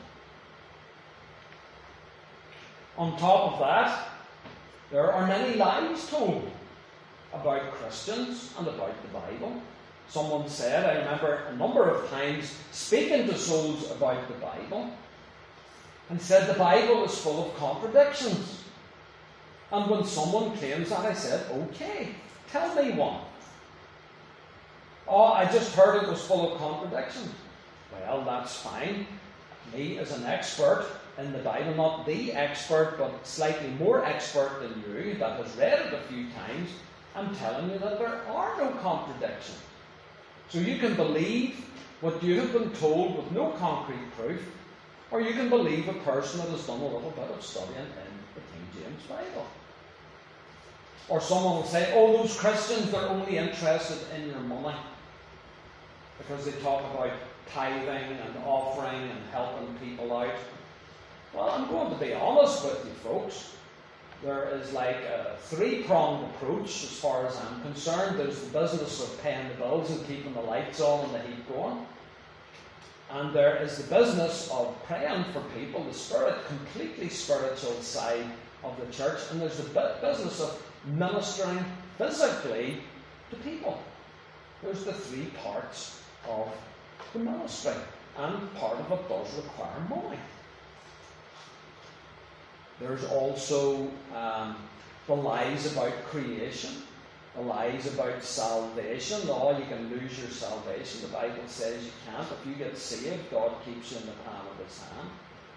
On top of that, there are many lies told about Christians and about the Bible. Someone said, I remember a number of times speaking to souls about the Bible, and said the Bible is full of contradictions. And when someone claims that, I said, okay, tell me one. Oh, I just heard it was full of contradictions. Well, that's fine. Me as an expert in the Bible, not the expert, but slightly more expert than you, that has read it a few times, I'm telling you that there are no contradictions. So you can believe what you have been told with no concrete proof, or you can believe a person that has done a little bit of studying in the King James Bible. Or someone will say, oh, those Christians, they're only interested in your money, because they talk about tithing and offering and helping people out. Well, I'm going to be honest with you folks. There is like a three-pronged approach as far as I'm concerned. There's the business of paying the bills and keeping the lights on and the heat going. And there is the business of praying for people, the spirit, completely spiritual side of the church. And there's the business of ministering physically to people. There's the three parts of the ministry. And part of it does require money. There's also um, the lies about creation, the lies about salvation. Oh, you can lose your salvation. The Bible says you can't. If you get saved, God keeps you in the palm of His hand.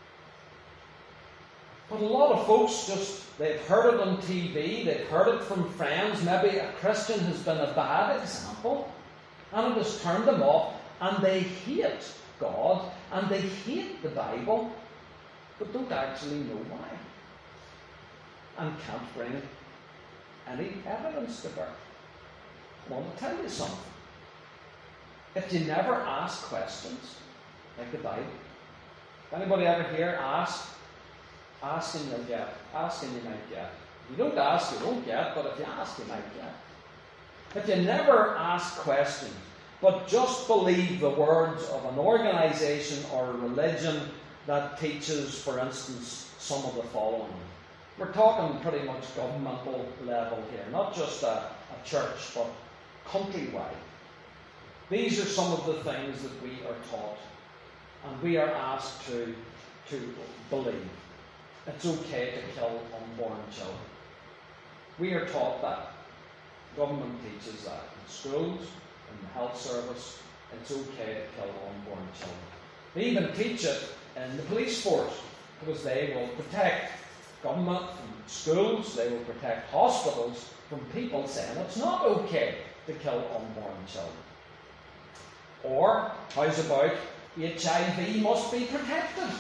But a lot of folks just, they've heard it on T V, they've heard it from friends. Maybe a Christian has been a bad example, and it has turned them off, and they hate God, and they hate the Bible, but don't actually know why, and can't bring any evidence to bear. I want to tell you something. If you never ask questions, like the Bible, anybody ever here ask? Ask and you'll get. Ask and you might get. If you don't ask, you won't get, but if you ask, you might get. If you never ask questions, but just believe the words of an organisation or a religion that teaches, for instance, some of the following. We're talking pretty much governmental level here, not just a, a church, but countrywide. These are some of the things that we are taught, and we are asked to, to believe. It's okay to kill unborn children. We are taught that. Government teaches that. In schools, in the health service, it's okay to kill unborn children. They even teach it in the police force, because they will protect government from schools, they will protect hospitals from people saying it's not okay to kill unborn children. Or, how's about H I V must be protected?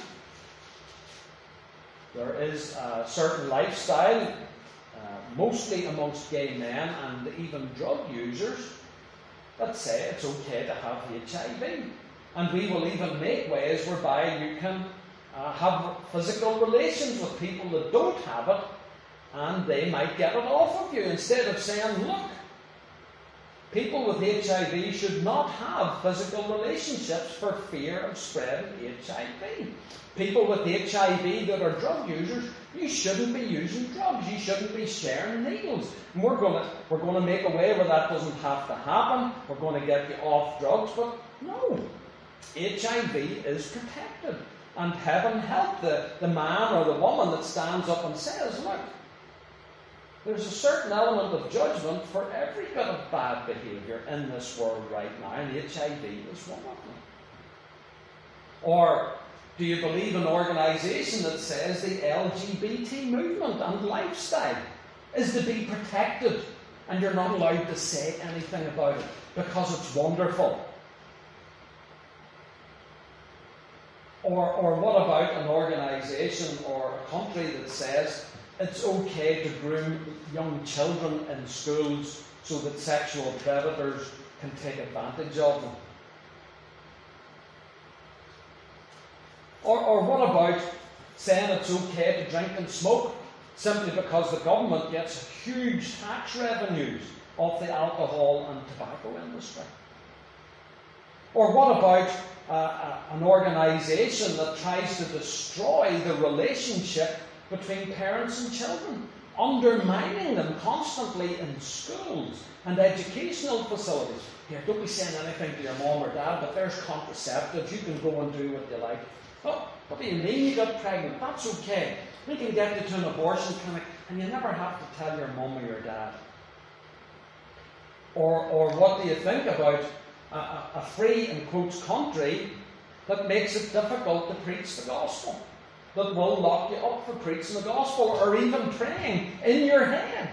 There is a certain lifestyle, uh, mostly amongst gay men and even drug users, that say it's okay to have H I V. And we will even make ways whereby you can uh, have physical relations with people that don't have it, and they might get it off of you, instead of saying, look, people with H I V should not have physical relationships for fear of spreading H I V. People with H I V that are drug users, you shouldn't be using drugs. You shouldn't be sharing needles. And we're going to, we're going to make a way where that doesn't have to happen. We're going to get you off drugs. But no, H I V is protected. And heaven help the, the man or the woman that stands up and says, look, there's a certain element of judgment for every bit of bad behaviour in this world right now, and H I V is one of them. Or do you believe an organisation that says the L G B T movement and lifestyle is to be protected, and you're not allowed to say anything about it because it's wonderful? Or, or what about an organisation or a country that says it's okay to groom young children in schools so that sexual predators can take advantage of them? Or, or what about saying it's okay to drink and smoke simply because the government gets huge tax revenues off the alcohol and tobacco industry? Or what about uh, uh, an organisation that tries to destroy the relationship between parents and children, undermining them constantly in schools and educational facilities? Here, don't be saying anything to your mom or dad, but there's contraceptives, you can go and do what you like. Oh, what do you mean you got pregnant? That's okay. We can get you to an abortion clinic, and you never have to tell your mum or your dad. Or, or what do you think about a, a, a free, in quotes, country that makes it difficult to preach the gospel? That will lock you up for preaching the gospel or even praying in your head.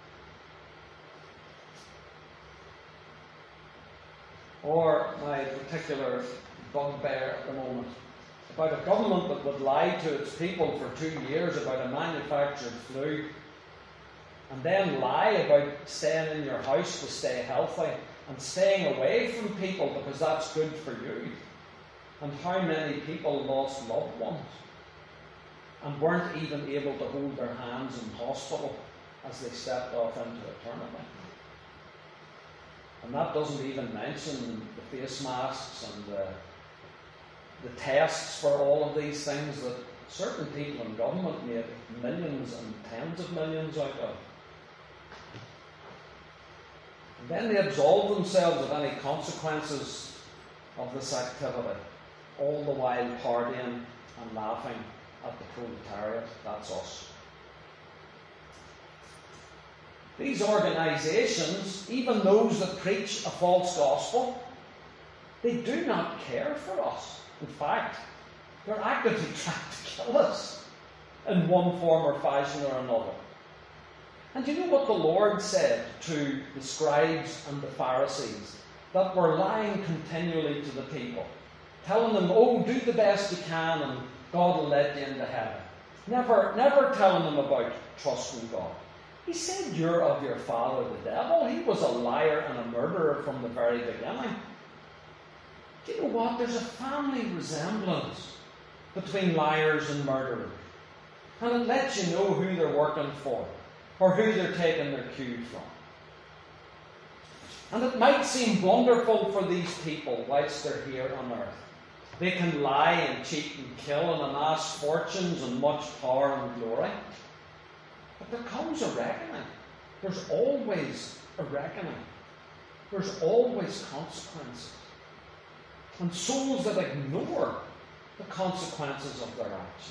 Or my particular bugbear at the moment, about a government that would lie to its people for two years about a manufactured flu, and then lie about staying in your house to stay healthy, and staying away from people because that's good for you. And how many people lost loved ones and weren't even able to hold their hands in hospital as they stepped off into eternity. And that doesn't even mention the face masks and the, the tests for all of these things that certain people in government made millions and tens of millions out of. And then they absolve themselves of any consequences of this activity, all the while partying and laughing at the proletariat. That's us. These organisations, even those that preach a false gospel, they do not care for us. In fact, they're actively trying to kill us in one form or fashion or another. And do you know what the Lord said to the scribes and the Pharisees that were lying continually to the people, telling them, oh, do the best you can and God will let you into heaven. Never, never telling them about trusting God. He said, you're of your father the devil. He was a liar and a murderer from the very beginning. Do you know what? There's a family resemblance between liars and murderers. And it lets you know who they're working for, or who they're taking their cue from. And it might seem wonderful for these people whilst they're here on earth. They can lie and cheat and kill and amass fortunes and much power and glory. But there comes a reckoning. There's always a reckoning. There's always consequences. And souls that ignore the consequences of their actions,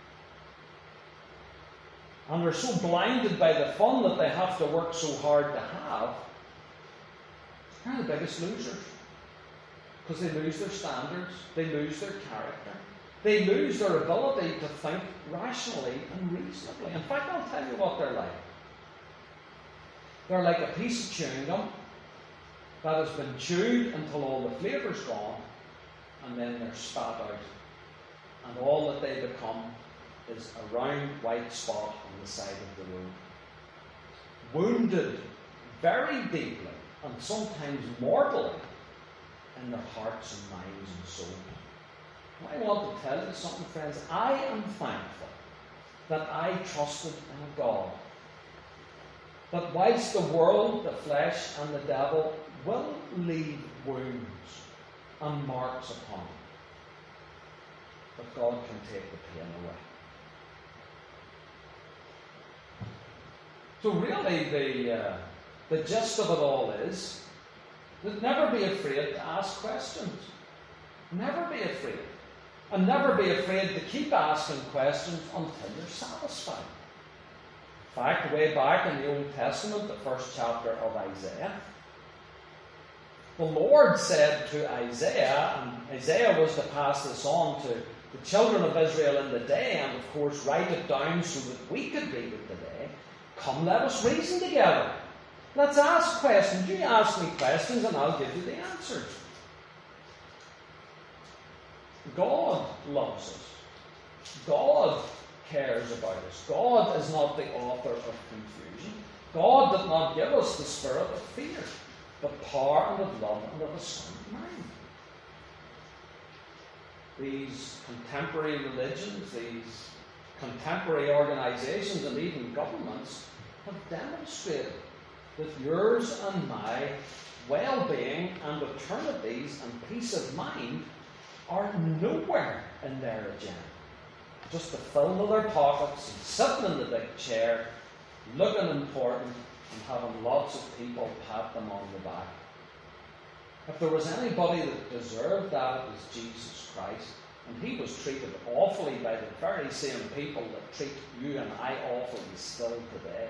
and they're so blinded by the fun that they have to work so hard to have, they're the biggest losers. Because they lose their standards, they lose their character, they lose their ability to think rationally and reasonably. In fact, I'll tell you what they're like. They're like a piece of chewing gum that has been chewed until all the flavour's gone, and then they're spat out. And all that they become is a round white spot on the side of the road. Wounded very deeply, and sometimes mortally, in their hearts and minds and souls. I want to tell you something, friends. I am thankful that I trusted in a God that whilst the world, the flesh, and the devil will leave wounds and marks upon it, but God can take the pain away. So really, the uh, the gist of it all is that never be afraid to ask questions. Never be afraid. And never be afraid to keep asking questions until you're satisfied. In fact, way back in the Old Testament, the first chapter of Isaiah, the Lord said to Isaiah, and Isaiah was to pass this on to the children of Israel in the day, and of course write it down so that we could read it today. Come, let us reason together. Let's ask questions. You ask me questions and I'll give you the answers. God loves us. God cares about us. God is not the author of confusion. God did not give us the spirit of fear, but power and of love and of a sound mind. These contemporary religions, these contemporary organisations, and even governments have demonstrated that yours and my well-being and eternities and peace of mind are nowhere in their agenda. Just to fill to their pockets and sitting in the big chair, looking important and having lots of people pat them on the back. If there was anybody that deserved that, it was Jesus Christ. And he was treated awfully by the very same people that treat you and I awfully still today.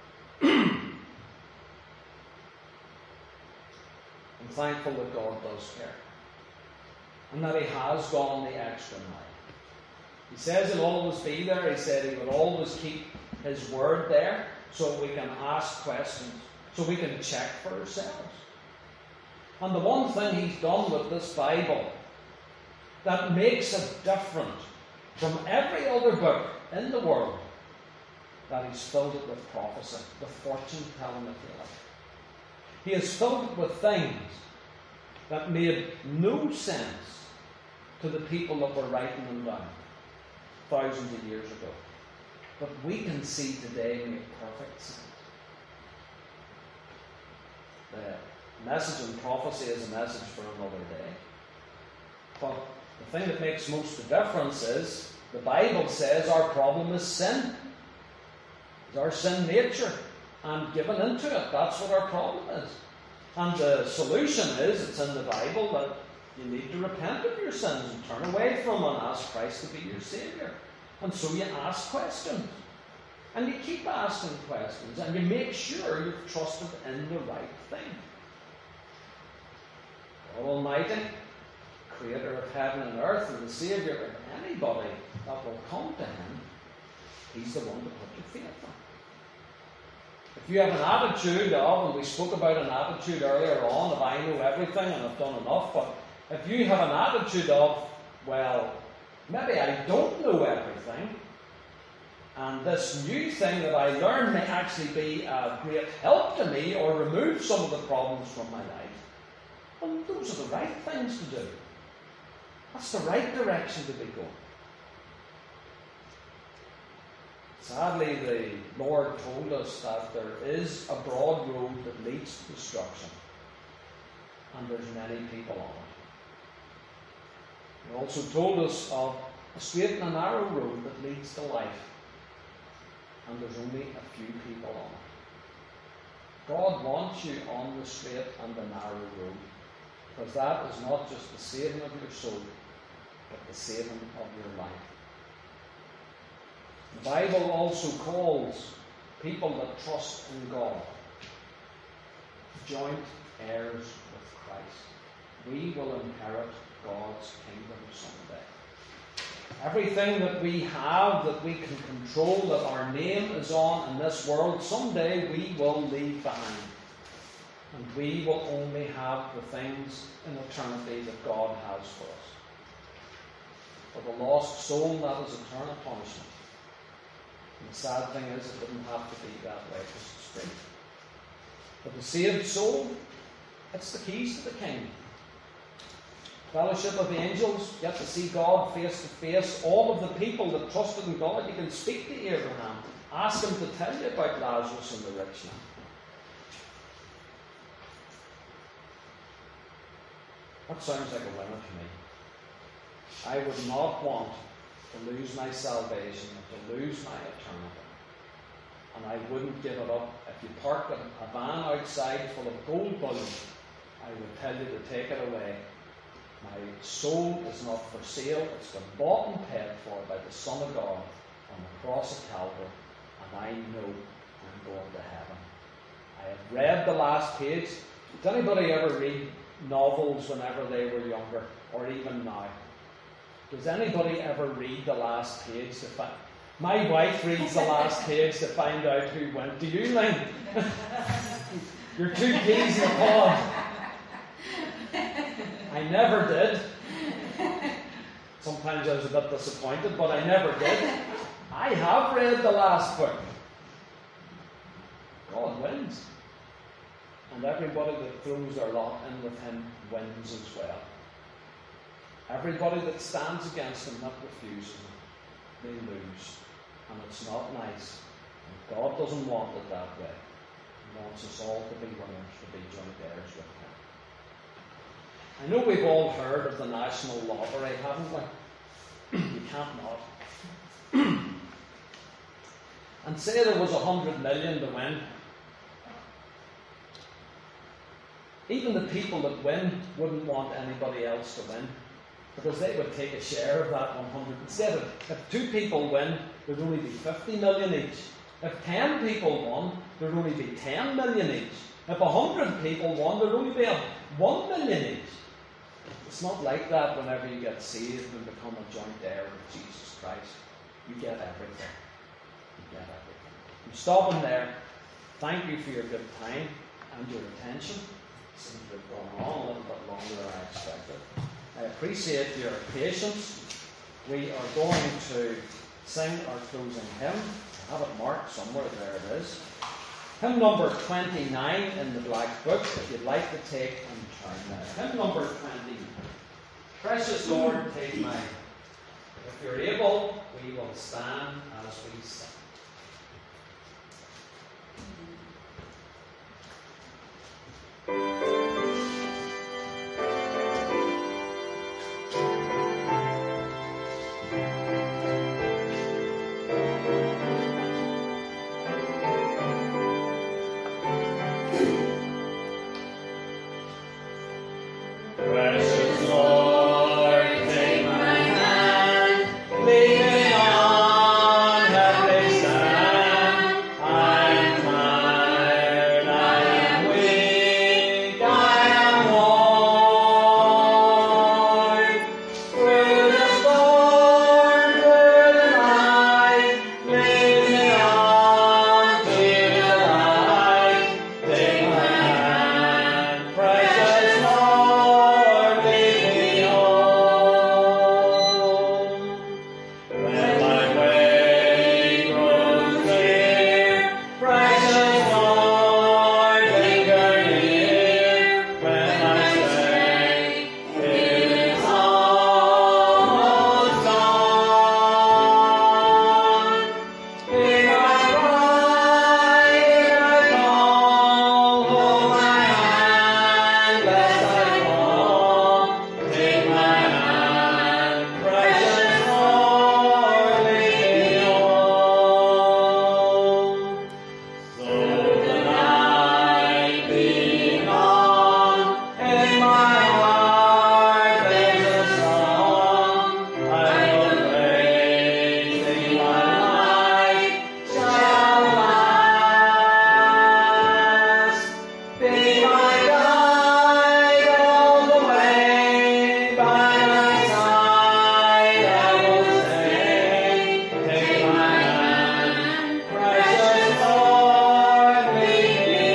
I'm thankful that God does care. And that he has gone the extra mile. He says he'll always be there. He said he would always keep his word there so we can ask questions, so we can check for ourselves. And the one thing he's done with this Bible that makes it different from every other book in the world, that he's filled it with prophecy, with fortune telling, if you like. He has filled it with things that made no sense to the people that were writing them down thousands of years ago. But we can see today make perfect sense. The message in prophecy is a message for another day. But the thing that makes most of the difference is the Bible says our problem is sin. It's our sin nature and giving into it. That's what our problem is. And the solution is, it's in the Bible, that you need to repent of your sins and turn away from them and ask Christ to be your Saviour. And so you ask questions. And you keep asking questions, and you make sure you've trusted in the right thing. God Almighty, Creator of heaven and earth, and the Saviour of anybody that will come to Him, He's the one to put your faith in. If you have an attitude of, and we spoke about an attitude earlier on, of I know everything and I've done enough, but if you have an attitude of, well, maybe I don't know everything, and this new thing that I learn may actually be a great help to me or remove some of the problems from my life, well, those are the right things to do. That's the right direction to be going. Sadly, the Lord told us that there is a broad road that leads to destruction, and there's many people on it. He also told us of a straight and a narrow road that leads to life, and there's only a few people on it. God wants you on the straight and the narrow road, because that is not just the saving of your soul, but the saving of your life. The Bible also calls people that trust in God joint heirs with Christ. We will inherit God's kingdom someday. Everything that we have, that we can control, that our name is on in this world, someday we will leave behind. And we will only have the things in eternity that God has for us. For the lost soul, that is eternal punishment. And the sad thing is, it didn't have to be that way, because it's free. But the saved soul, it's the keys to the kingdom. Fellowship of the angels, get to see God face to face. All of the people that trusted in God, you can speak to Abraham. Ask him to tell you about Lazarus and the rich man. That sounds like a winner to me. I would not want to lose my salvation, to lose my eternity. And I wouldn't give it up. If you parked a van outside full of gold bullion, I would tell you to take it away. My soul is not for sale. It's been bought and paid for by the Son of God on the cross of Calvary, and I know I'm going to heaven. I have read the last page. Did anybody ever read novels whenever they were younger, or even now? Does anybody ever read the last page to find? My wife reads the last page to find out who went. Do you, Lynn? You're two peas in a pod. I never did. Sometimes I was a bit disappointed, but I never did. I have read the last book. God wins. And everybody that throws their lot in with him wins as well. Everybody that stands against him, that refuses him, they lose. And it's not nice. And God doesn't want it that way. He wants us all to be winners, to be joint heirs with him. I know we've all heard of the National Lottery, haven't we? You can't not. And say there was a hundred million to win. Even the people that win wouldn't want anybody else to win, because they would take a share of that one hundred. Instead of, if two people win, there'd only be fifty million each. If ten people won, there'd only be ten million each. If a hundred people won, there'd only be a one million each. It's not like that whenever you get saved and become a joint heir with Jesus Christ. You get everything. You get everything. I'm stopping there. Thank you for your good time and your attention. It seems to have gone on a little bit longer than I expected. I appreciate your patience. We are going to sing our closing hymn. I have it marked somewhere. There it is. Hymn number twenty-nine in the black book, if you'd like to take and turn there. Hymn number twenty-nine. Precious Lord, take mine. If you're able, we will stand as we sing. Lead me on, help me stand. my guide all the way. By my side I will stay. Take my hand, precious Lord, lead me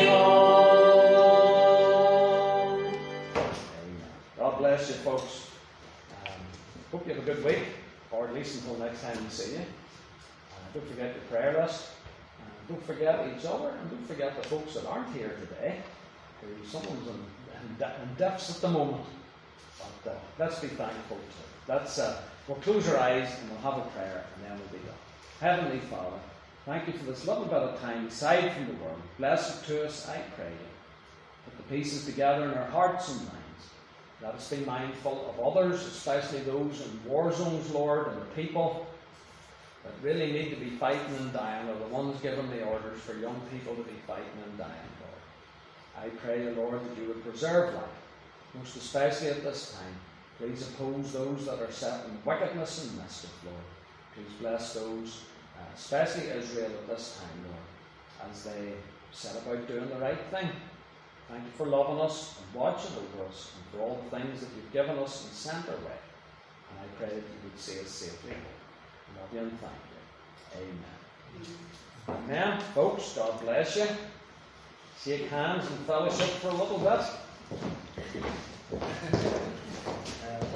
home. Amen. God bless you, folks. Um, hope you have a good week, or at least until next time we see you. Uh, don't forget your prayer list. Uh, don't forget each other, and don't forget the folks that aren't here today. Who someone's in, in, in depths at the moment. But uh, let's be thankful to it. Let's, uh, we'll close our eyes and we'll have a prayer, and then we'll be done. Heavenly Father, thank you for this little bit of time aside from the world. Bless it to us, I pray you. Put the pieces together in our hearts and minds. Let us be mindful of others, especially those in war zones, Lord, and the people that really need to be fighting and dying, are the ones given the orders for young people to be fighting and dying, Lord. I pray, Lord, that you would preserve life, most especially at this time. Please oppose those that are set in wickedness and mischief, Lord. Please bless those, uh, especially Israel at this time, Lord, as they set about doing the right thing. Thank you for loving us and watching over us, and for all the things that you've given us and sent our way. And I pray that you would see us safely home. Love you and thank you. Amen. Amen. Folks, God bless you. Shake hands and fellowship for a little bit.